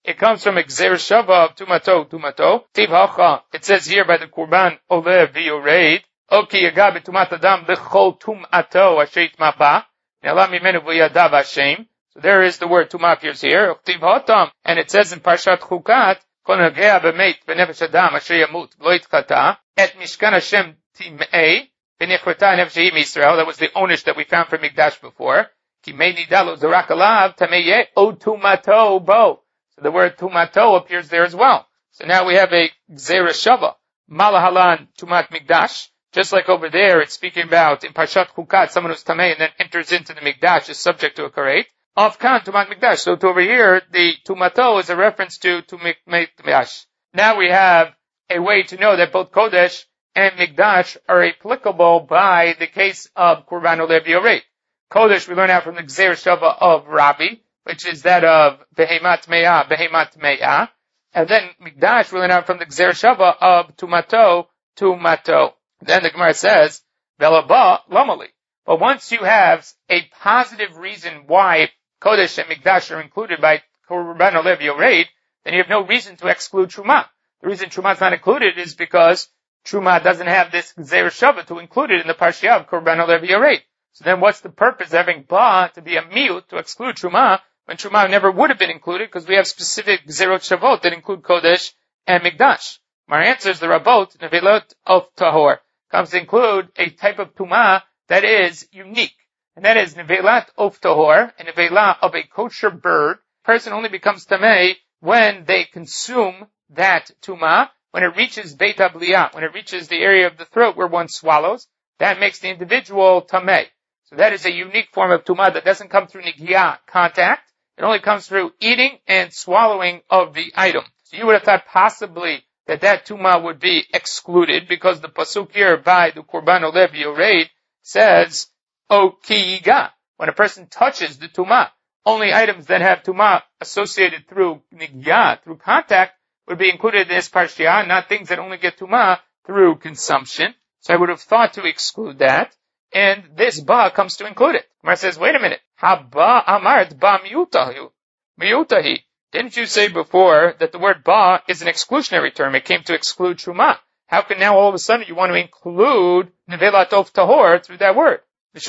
It comes from Gzeir Shava of Tumato, Tumato. Tiv Hacha, it says here by the Kurban Olev V'Yoreid, Oki Yagab Tumat Adam L'chol Tumato Asher Yitma Ne'ala Mimenu V'Yadav Hashem. So there is the word Tumah appears here. Tiv Hatam, and it says in Parshat Chukat, Kol Nagea B'Meit B'Nefesh Adam Asher Yamut V'Lo Yitkata Et Mishkan Hashem Timei B'Nechrata Nefesh Yisrael. That was the onish that we found from Mikdash before. Ki Mei Nidalo Zarak Alav Tameye O Tumato Bo. So the word Tumato appears there as well. So now we have a Gzeira Shava. Malahalan Tumat Mikdash. Just like over there, it's speaking about in Parshat Chukat, someone who's Tamei and then enters into the Mikdash is subject to a karet. Of Kan Tumat Mikdash. So to over here, the Tumato is a reference to Tumat Mikdash. Now we have a way to know that both Kodesh and Mikdash are applicable by the case of Kurban Olev V'Yoreid. Kodesh we learn out from the Gzeir Shava of Rabbi, which is that of Behemat Me'ah, Behemat Me'ah. And then Mikdash we learn out from the Gzeir Shava of Tumato, Tumato. Then the Gemara says, Velaba Lamali. But once you have a positive reason why Kodesh and Mikdash are included by Kurban Olev V'Yoreid, then you have no reason to exclude Truma. The reason Truma is not included is because Truma doesn't have this Gzeir Shava to include it in the Parsha of Kurban Olev V'Yoreid. So then what's the purpose of having Ba to be a miut to exclude Truma when Truma never would have been included because we have specific Gzeirot Shavot that include Kodesh and Mikdash. My answer is the Rabot, Nevelot of Tahor, comes to include a type of Tuma that is unique. And that is Nevelat of Tahor, a Nevela of a kosher bird. A person only becomes Tamei when they consume that Tuma, when it reaches Beit HaBliyah, when it reaches the area of the throat where one swallows. That makes the individual Tamei. So that is a unique form of Tumah that doesn't come through Nigiyah, contact. It only comes through eating and swallowing of the item. So you would have thought possibly that that Tumah would be excluded because the Pasuk here by the Kurban Olev V'Yoreid says, O ki yiga. When a person touches the Tumah, only items that have Tumah associated through Nigiyah, through contact, would be included in this Parsha, not things that only get Tumah through consumption. So I would have thought to exclude that. And this ba comes to include it. Gemara says, wait a minute. Haba amart ba miyutahi. Miyutahi. Didn't you say before that the word ba is an exclusionary term? It came to exclude Truma. How can now all of a sudden you want to include Nevelat of Tahor through that word?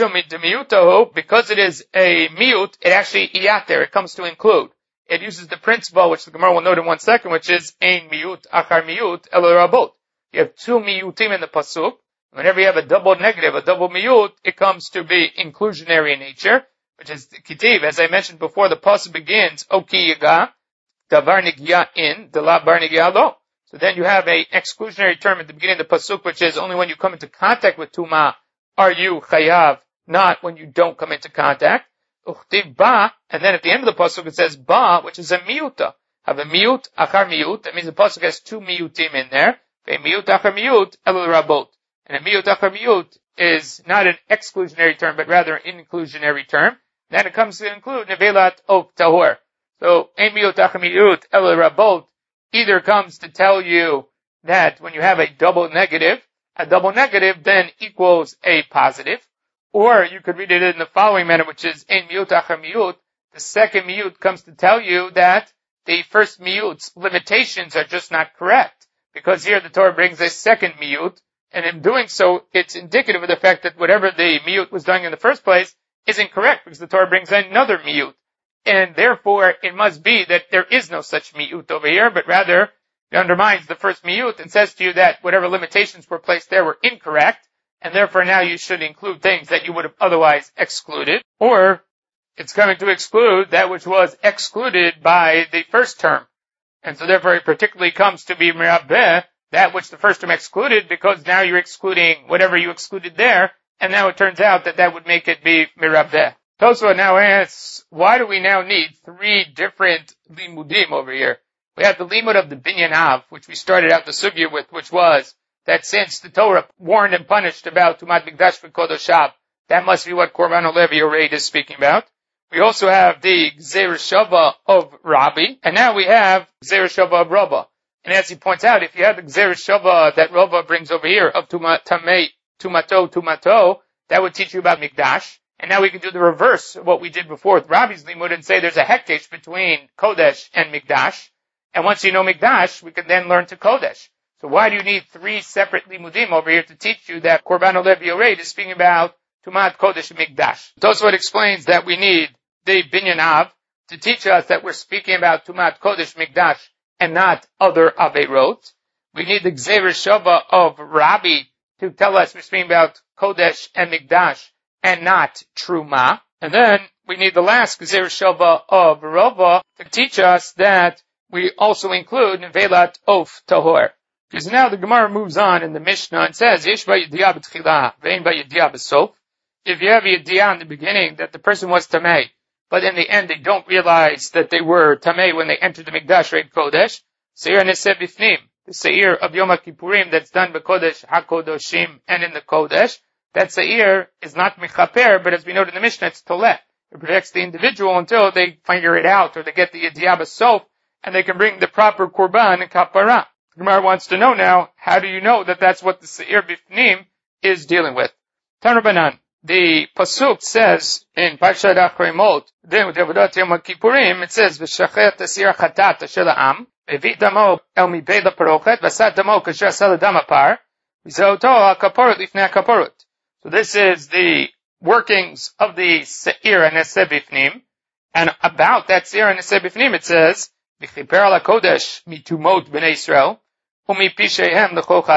Because it is a miut, it actually iyater, it comes to include. It uses the principle, which the Gemara will note in one second, which is ein miut, achar miut, el rabot. You have two miutim in the pasuk. Whenever you have a double negative, a double miut, it comes to be inclusionary in nature, which is kitiv. As I mentioned before, the pasuk begins, O ki yiga, davar nigya in, dela bar nigya lo. So then you have a exclusionary term at the beginning of the pasuk, which is only when you come into contact with tuma are you chayav, not when you don't come into contact. Uchtiv ba, and then at the end of the pasuk it says ba, which is a miuta. Have a miut, achar miut. That means the pasuk has two miutim in there. Ve miut achar miut, el rabot. And a miut achar miut is not an exclusionary term, but rather an inclusionary term. Then it comes to include nevelat of tahor. So, a miut achar miut, el rabot, either comes to tell you that when you have a double negative, a double negative then equals a positive. Or you could read it in the following manner, which is ein miut achar miut. The second miut comes to tell you that the first miut's limitations are just not correct. Because here the Torah brings a second miut, and in doing so, it's indicative of the fact that whatever the miut was doing in the first place is incorrect, because the Torah brings another miut. And therefore, it must be that there is no such miut over here, but rather it undermines the first miut and says to you that whatever limitations were placed there were incorrect, and therefore now you should include things that you would have otherwise excluded. Or it's coming to exclude that which was excluded by the first term. And so therefore it particularly comes to be mirabeh, that which the first term excluded, because now you're excluding whatever you excluded there, and now it turns out that that would make it be mirabeh. Tosfot now asks, why do we now need three different limudim over here? We have the limud of the Binyan Av, which we started out the sugya with, which was that since the Torah warned and punished about Tumat Mikdash v'Kodoshav, that must be what Korban Olev V'Yoreid is speaking about. We also have the Gzeir Shava of Rabbi, and now we have Gzeir Shava of Rava. And as he points out, if you have the Gzeir Shava that Rava brings over here of Tumat, Tamei, Tumato, Tumato, that would teach you about Mikdash. And now we can do the reverse of what we did before with Rabbi's limud and say there's a hekesh between Kodesh and Mikdash. And once you know Mikdash, we can then learn to Kodesh. So why do you need three separate limudim over here to teach you that Korban Olev Yored is speaking about Tumat Kodesh and Mikdash? Tosfot explains that we need the Binyan Av to teach us that we're speaking about Tumat Kodesh Mikdash and not other Aveirot. We need the Gzeir Shava of Rabbi to tell us we're speaking about Kodesh and Mikdash and not Truma. And then we need the last Gzeir Shava of Rova to teach us that we also include Nevelat Of Tahor. Because now the Gemara moves on in the Mishnah and says, Yesh ba'yediyah b'tchila, ve'en ba'yediyah b'sof. If you have a yediyah in the beginning that the person was tamei, but in the end they don't realize that they were tamei when they entered the Mikdash Reid Kodesh, Seir neseh bifnim, the Seir of Yom HaKippurim that's done b'Kodesh HaKodoshim and in the Kodesh, that Seir is not mechaper, but as we noted in the Mishnah, it's toleh. It protects the individual until they figure it out or they get the yediyah b'sof and they can bring the proper korban and kapara. Gemara wants to know now, how do you know that that's what the Seir Bifnim is dealing with? Tanu Banan, the Pasuk says in Parshat Achrei Mot, it says, V'shachet Seir Chatat Shel Ha'am, V'vi Damo El Mibei L'Parochet, V'asat Damo Kasher Aseh L'Dam Apar, V'zeoto HaKaporot Lifnei HaKaporot. So this is the workings of the Seir and Neseh Bifnim, and about that Seir and Neseh Bifnim it says, V'chiper Ala Kodesh Mitumot B'nei Yisrael, so you see here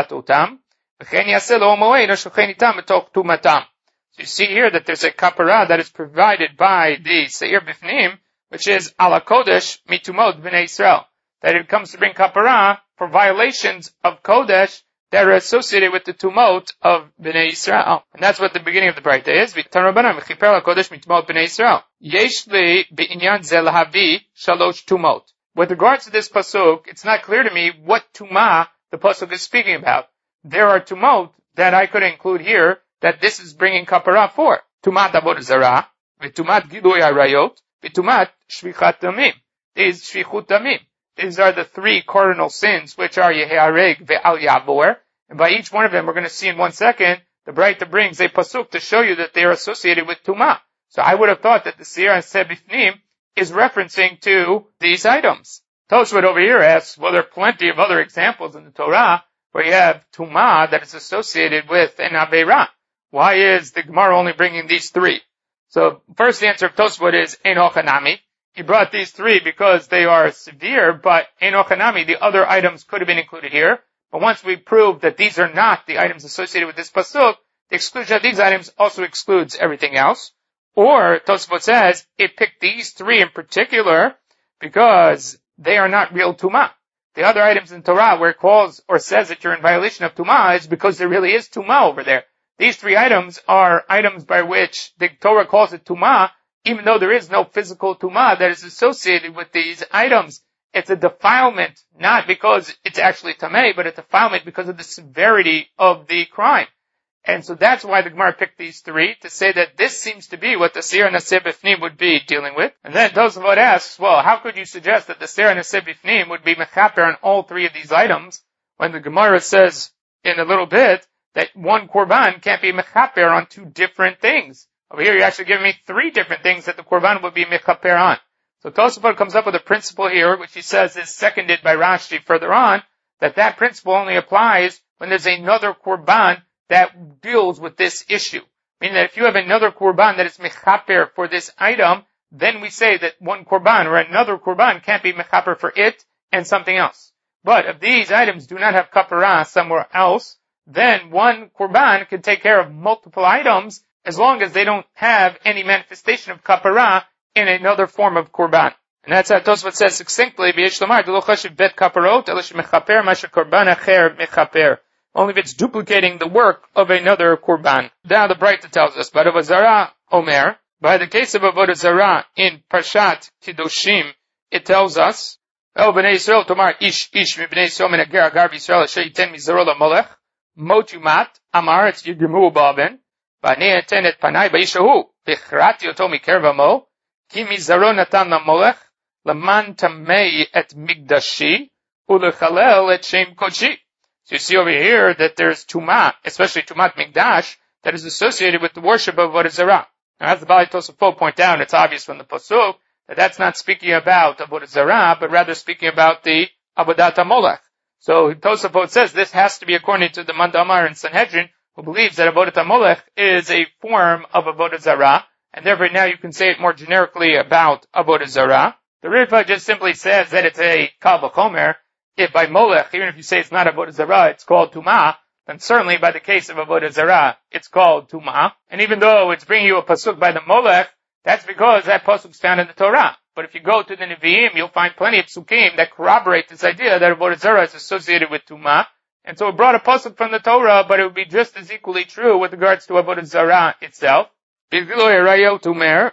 that there's a kapara that is provided by the Seir Bifnim, which is ala kodesh mitumot b'nei Yisrael. That it comes to bring kapara for violations of kodesh that are associated with the tumot of b'nei Yisrael. And that's what the beginning of the Braita is. V'tan Rabbanan v'chiper ala kodesh mitumot b'nei Yisrael. Yesh li b'inyan ze lahavi shalosh tumot. With regards to this pasuk, it's not clear to me what tumah the pasuk is speaking about. There are tumot that I could include here that this is bringing kapara for. Tumat avodah zarah, v'tumat gilui harayot, v'tumat shvichat damim. These shvichut damim. These are the three cardinal sins which are yehareg ve'al yavor. And by each one of them, we're going to see in one second, the Braita brings a pasuk to show you that they are associated with tumah. So I would have thought that the Seir and Sebifnim is referencing to these items. Tosfot over here asks, well, there are plenty of other examples in the Torah where you have tumah that is associated with an aveira. Why is the Gemara only bringing these three? So first the answer of Tosfot is Enoch Hanami. He brought these three because they are severe, but Enoch Hanami, the other items could have been included here. But once we prove that these are not the items associated with this pasuk, the exclusion of these items also excludes everything else. Or, Tosfot says, it picked these three in particular because they are not real tumah. The other items in Torah where it calls or says that you're in violation of tumah is because there really is tumah over there. These three items are items by which the Torah calls it tumah, even though there is no physical tumah that is associated with these items. It's a defilement, not because it's actually tameh, but a defilement because of the severity of the crime. And so that's why the Gemara picked these three, to say that this seems to be what the Seir and Neseh Bifnim would be dealing with. And then Tosfot asks, well, how could you suggest that the Seir and Neseh Bifnim would be mechaper on all three of these items, when the Gemara says in a little bit that one korban can't be mechaper on two different things? Over here you're actually giving me three different things that the korban would be mechaper on. So Tosfot comes up with a principle here, which he says is seconded by Rashi further on, that that principle only applies when there's another korban that deals with this issue. Meaning that if you have another korban that is mechaper for this item, then we say that one korban or another korban can't be mechaper for it and something else. But if these items do not have kapara somewhere else, then one korban can take care of multiple items as long as they don't have any manifestation of kapara in another form of korban. And that's how Tosfot says succinctly, B'yesh lomar, d'lo chashiv bet kaparot, elish mechaper, masha korban acher mechaper. Only if it's duplicating the work of another korban. Now the Braita tells us, but Avodah Zarah Omer, by the case of Avodah Zarah in Parshat Kedoshim, it tells us, El b'nei Yisrael tomar ish ish mi b'nei Yisrael min agar agar b'Yisrael asher yiten mizaro l'molech, mot yumat, amar etz yigemu ba'aben, v'anei eten et panai ba'ishahu, v'chrati oto mikerv amo, ki mizaro natan l'molech, l'man tamei et migdashi, u'lechalel et shem kodshi. So you see over here that there's tumah, especially tumat mikdash, that is associated with the worship of Avodah Zarah. Now, as the Bali Tosafot point out, it's obvious from the Pasuk that that's not speaking about Avodah Zarah, but rather speaking about the Avodat HaMolech. So Tosafot says this has to be according to the Mandamar and Sanhedrin, who believes that Avodat HaMolech is a form of Avodah Zarah, and therefore now you can say it more generically about Avodah Zarah. The Ritva just simply says that it's a Kal V'chomer. If by Molech, even if you say it's not Avodah Zarah, it's called Tumah, then certainly by the case of Avodah Zarah, it's called Tumah. And even though it's bringing you a pasuk by the Molech, that's because that pasuk is found in the Torah. But if you go to the Nevi'im, you'll find plenty of psukim that corroborate this idea that Avodah Zarah is associated with Tumah. And so it brought a pasuk from the Torah, but it would be just as equally true with regards to Avodah Zarah itself. With regards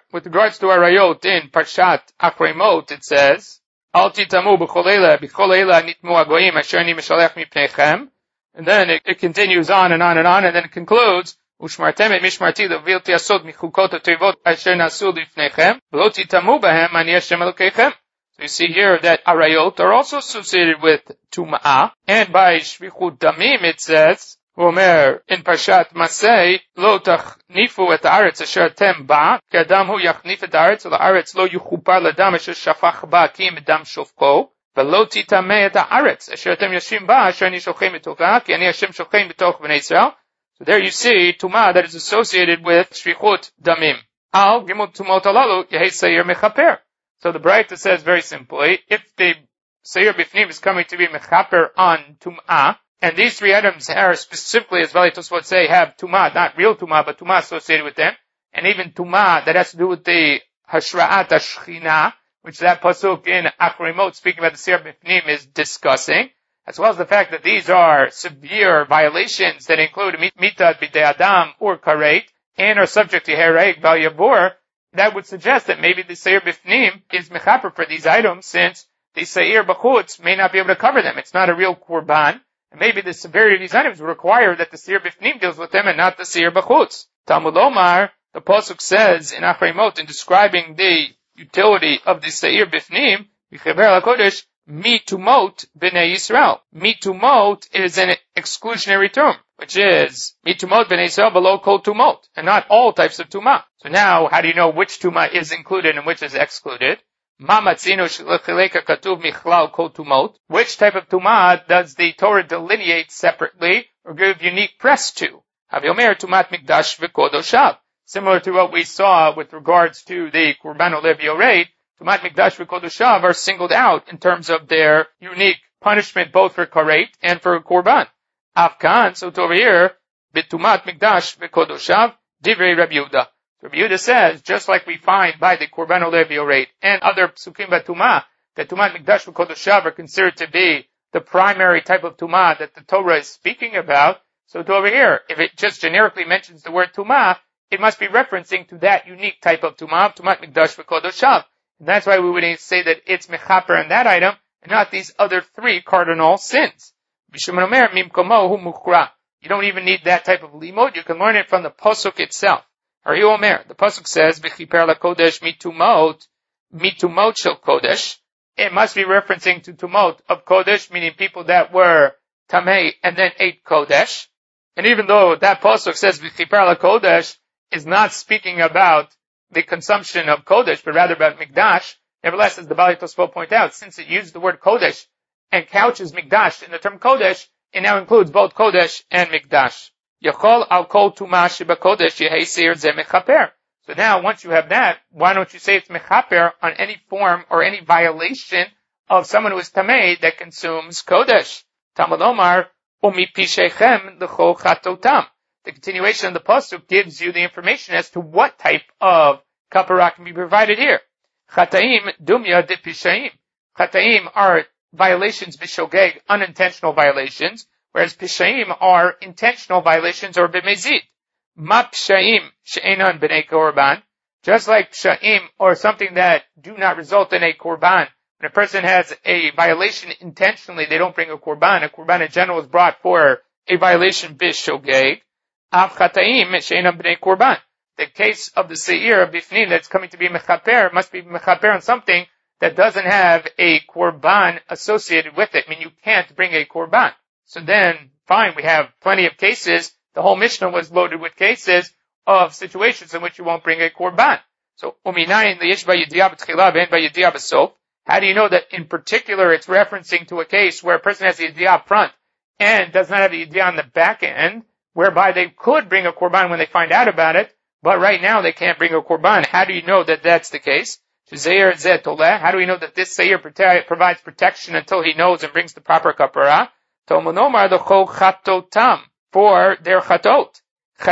to Arayot in Parshat Achrei, it says, Al titamu b'chol eila, b'chol eila nitmu agoyim asher ani mishalech mipneichem. And then it, it continues on and on and on, and then it concludes, Ushmartem et mishmarti levilti asod michukot ha'tevot asher nasu lifneichem, v'lo titamu b'hem ani Hashem Elokeichem. So you see here that Arayot are also associated with Tum'ah, and by Shvichut Damim it says, Omer in Parshat Masei, Lo tachnifu et haaretz asher tem ba, ki adam hu yachnif et haaretz, u'la'aretz lo yuchupar ladam asher shafach ba ki im dam shofko, ve'lo titameh et haaretz asher tem yashim ba asher ani shochem betocha, ki ani Hashem shochem betoch b'nei Yisrael. So there you see Tumah that is associated with Shvichut Damim. Al gimel tumot alalu yehei seir mechaper. So the Braita says very simply, if the seir bifnim is coming to be mechaper on Tum'ah, and these three items are specifically, as Vali Tosfot say, have Tumah, not real Tumah, but Tumah associated with them, and even Tumah that has to do with the Hashra'at HaShechina, which that pasuk in Achrei speaking about the seir bifnim is discussing, as well as the fact that these are severe violations that include mitat b'dei adam or karet, and are subject to hereg bal yabur, that would suggest that maybe the seir bifnim is mechaper for these items, since the seir b'chutz may not be able to cover them. It's not a real korban, and maybe the severity of these items would require that the seir bifnim deals with them and not the seir b'chutz. Talmud Omar, the pasuk says in Achrei Mot, in describing the utility of the seir bifnim, v'cheber lakodesh, mi tumot b'nei Yisrael. Mi tumot is an exclusionary term, which is mi tumot b'nei Yisrael below kol tumot, and not all types of tumah. So now, how do you know which tumah is included and which is excluded? Ma matzinu sh'lechileka katuv michlal kol tumot. Which type of tumah does the Torah delineate separately or give unique press to? Havyomer tumat mikdash v'kodoshav. Similar to what we saw with regards to the Kurban Olev Yoreid, Tumat Mikdash v'Kodoshav are singled out in terms of their unique punishment both for Karet and for Korban. Afkan, so over here, B'Tumat Mikdash v'Kodoshav, Divrei Rabbi Yehuda. Rabbi Yehuda says, just like we find by the Korban Olev Yoreid and other Psukim B'Tumah, that Tumat Mikdash v'Kodoshav are considered to be the primary type of Tumah that the Torah is speaking about. So over here, if it just generically mentions the word Tumah, it must be referencing to that unique type of Tumah, Tumat Mikdash v'Kodoshav. And that's why we would say that it's mechaper in that item, and not these other three cardinal sins. You don't even need that type of limud. You can learn it from the pasuk itself. Ari Omer, the pasuk says, "V'chiper lakodesh mitumot, mitumot shel kodesh." It must be referencing to tumot of kodesh, meaning people that were tamei and then ate kodesh. And even though that pasuk says "V'chiper lakodesh" is not speaking about the consumption of Kodesh, but rather about Mikdash, nevertheless, as the Bali Tosfot point out, since it used the word Kodesh and couches Mikdash in the term Kodesh, it now includes both Kodesh and Mikdash. Yachol al kol tumah sheba Kodesh yehei seir ze mechaper. So now, once you have that, why don't you say it's mechaper on any form or any violation of someone who is tamei that consumes Kodesh? Talmud Omar, umi pisheichem l'chol chatotam. The continuation of the pasuk gives you the information as to what type of kapara can be provided here. Chataim dumya de pishaim. Chataim are violations b'shogeg, unintentional violations, whereas pishaim are intentional violations or b'mezid. Ma pishaim she'enan b'nei korban. Just like pishaim or something that do not result in a korban. When a person has a violation intentionally, they don't bring a korban. A korban in general is brought for a violation b'shogeg. Av chataim she'enam b'nei korban. The case of the seir bifnim that's coming to be mechaper must be mechaper on something that doesn't have a korban associated with it. I mean, you can't bring a korban. So then, fine, we have plenty of cases. The whole Mishnah was loaded with cases of situations in which you won't bring a korban. So, uminayin liyish ba'yidiyah b'tchila v'en ba'yidiyah b'sof. How do you know that in particular it's referencing to a case where a person has the yidiyah up front and does not have the yidiyah on the back end, whereby they could bring a korban when they find out about it, but right now they can't bring a korban? How do you know that that's the case? How do we know that this seir provides protection until he knows and brings the proper kapara? For their chatot.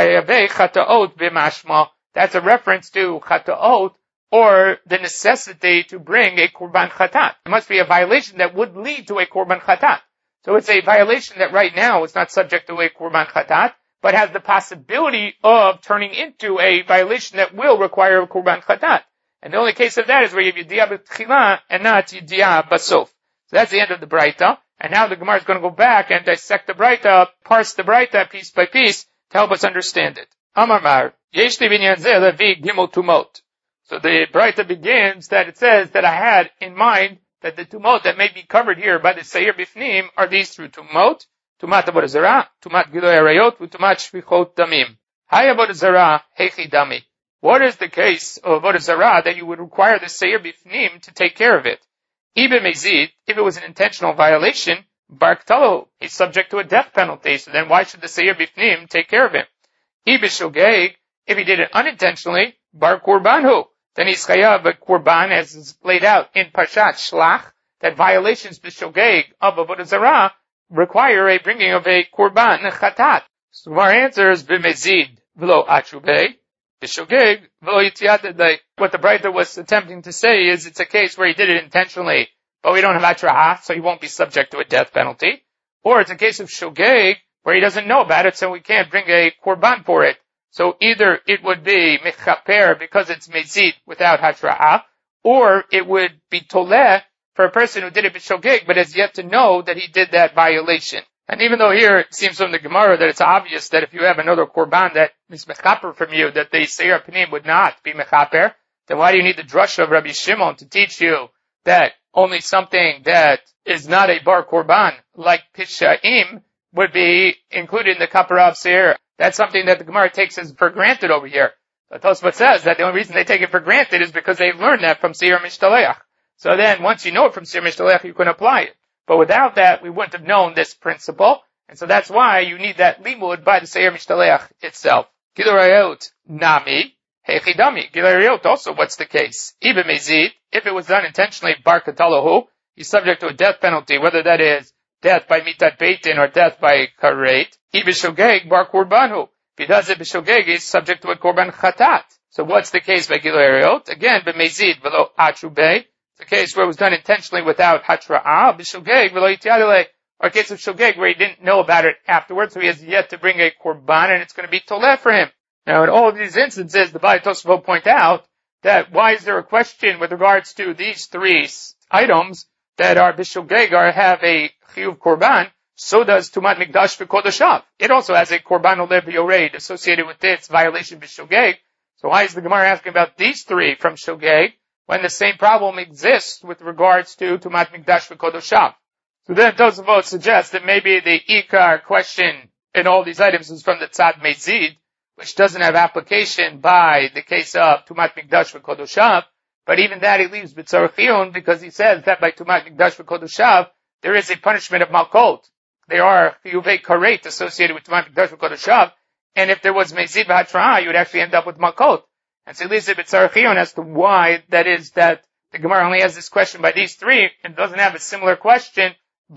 That's a reference to chataot, or the necessity to bring a korban chatat. It must be a violation that would lead to a korban chatat. So it's a violation that right now is not subject to a korban chatat, but has the possibility of turning into a violation that will require a korban chatat. And the only case of that is where you have yidiyah b'tchila and not yidiyah b'sof. So that's the end of the Braita. And now the Gemara is going to go back and dissect the Braita, parse the Braita piece by piece to help us understand it. Amar Mar, yesh li binyan zeh levi gimel tumot. So the Braita begins that it says that I had in mind that the tumot that may be covered here by the Seir Bifnim are these three tumot: tumat avodah zarah, tumat gilui arayot, tumat shvichot damim. Hay avodah zarah, hechi dami. What is the case of avodah zarah that you would require the Seir Bifnim to take care of it? Ibe mezid, if it was an intentional violation, bar ktalo, he's subject to a death penalty, so then why should the Seir Bifnim take care of him? Ibe shogeg, if he did it unintentionally, bar korbanhu, then he's chayav a korban, as is laid out in Parshat Shlach, that violations b'shogeg of avodah zarah require a bringing of a korban chatat. So our answer is b'mezid v'lo achubei, b'shogeg v'lo yitiyadadei. What the Braita was attempting to say is it's a case where he did it intentionally, but we don't have atrahah, so he won't be subject to a death penalty. Or it's a case of shogeg, where he doesn't know about it, so we can't bring a korban for it. So either it would be mechaper because it's mezid without hatra'ah, or it would be toleh for a person who did it b'shogeg but has yet to know that he did that violation. And even though here it seems from the Gemara that it's obvious that if you have another korban that is mechaper from you, that the Seir Pnim would not be mechaper, then why do you need the drasha of Rabbi Shimon to teach you that only something that is not a bar korban, like pishaim, would be included in the kapara of Seir? That's something that the Gemara takes as for granted over here. But Tosfot says that the only reason they take it for granted is because they've learned that from Seir Mishtaleach. So then, once you know it from Seir Mishtaleach, you can apply it. But without that, we wouldn't have known this principle. And so that's why you need that limud by the Seir Mishtaleach itself. Gilurayot nami, hechidami. Gilurayot also, what's the case? Ibe mezid, if it was done intentionally, bar katalahu, he's subject to a death penalty, whether that is death by mitat beitin or death by karet. Ibishogeg bar korbanhu. If he does it b'shogeg, he's subject to a korban chatat. So what's the case by Gilui? Again, b'mezid v'lo atrubei. It's a case where it was done intentionally without hatra'ah. B'shogeg v'lo yitiyadele. Or a case of shogeg where he didn't know about it afterwards, so he has yet to bring a korban, and it's going to be toleh for him. Now, in all of these instances, the Baalei Tosafot point out that why is there a question with regards to these three items that are b'shogeg or have a chiyuv korban? So does Tumat Mikdash v'Kodoshav. It also has a Korban Olev Yoreid associated with its violation b'Shogeg. So why is the Gemara asking about these three from Shogeg when the same problem exists with regards to Tumat Mikdash v'Kodoshav? So then Tosafot suggests that maybe the Ikar question in all these items is from the Tzad Mezid, which doesn't have application by the case of Tumat Mikdash v'Kodoshav, but even that he leaves b'Tzarech Iyun because he says that by Tumat Mikdash v'Kodoshav there is a punishment of Malkot. There are chiyuvei karet associated with Tumat Mikdash v'Kodoshav, and if there was mezid v'hatra'ah, you would actually end up with makot. And so he leaves it b'Tzarech Iyun as to why that is that the Gemara only has this question by these three, and doesn't have a similar question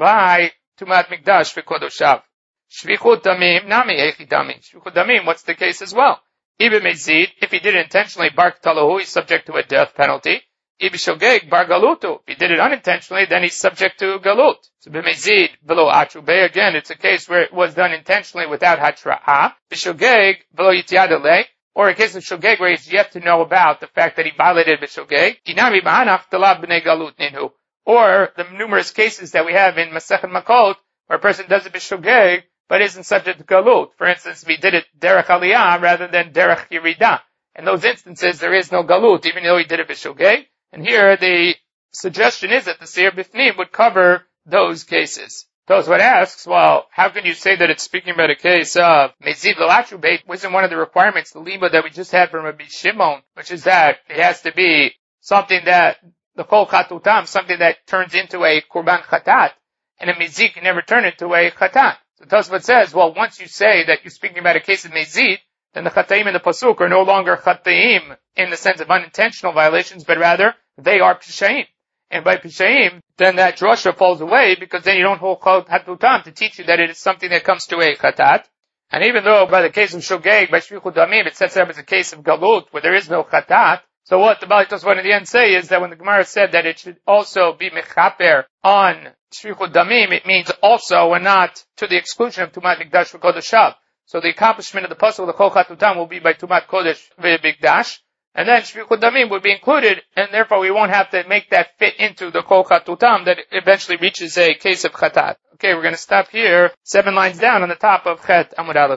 by Tumat Mikdash v'Kodoshav. Shvichut damim nami echi dami. Shvichut damim, what's the case as well? Ibe mezid, if he did it intentionally, bar ktalahu, he's subject to a death penalty. Ibe shogeg bar galutu. If he did it unintentionally, then he's subject to galut. So b'mezid v'lo atrubei, again, it's a case where it was done intentionally without hatra'ah. B'shogeg v'lo yitiyadalei, or a case of shogeg where he's yet to know about the fact that he violated b'shogeg. Inami b'hanach talav b'nei galut ninhu. Or the numerous cases that we have in Masechet Makot, where a person does it b'shogeg, but isn't subject to galut. For instance, if he did it derech aliyah rather than derech yirida. In those instances, there is no galut, even though he did it b'shogeg. And here, the suggestion is that the Seir Bifnim would cover those cases. Tosfot asks, well, how can you say that it's speaking about a case of Meziv L'Latru Beit? Wasn't one of the requirements, the Lima that we just had from Rabbi Shimon, which is that it has to be something that, the Kol Chatutam, something that turns into a Kurban Chatat, and a Meziv can never turn into a Chatat. So Tosfot says, well, once you say that you're speaking about a case of Meziv, then the Chataim in the Pasuk are no longer Chataim in the sense of unintentional violations, but rather they are Pishaim. And by Pishaim, then that drasha falls away because then you don't hold Kol Chatutam to teach you that it is something that comes to a Chatat. And even though by the case of Shogeg, by Shvichut Damim, it sets it up as a case of Galut, where there is no Chatat. So what the Baalei Tosfot in the end say is that when the Gemara said that it should also be Mechaper on Shvichut Damim, it means also and not to the exclusion of Tumat Mikdash v'Kodeshav. So the accomplishment of the Pasuk of the Kol Chatutam will be by Tumat Kodesh v'Mikdash. And then Shvichut Damim would be included, and therefore we won't have to make that fit into the Kol Chatutam that eventually reaches a case of Chatat. Okay, we're going to stop here, seven lines down on the top of Chet Amud Aleph.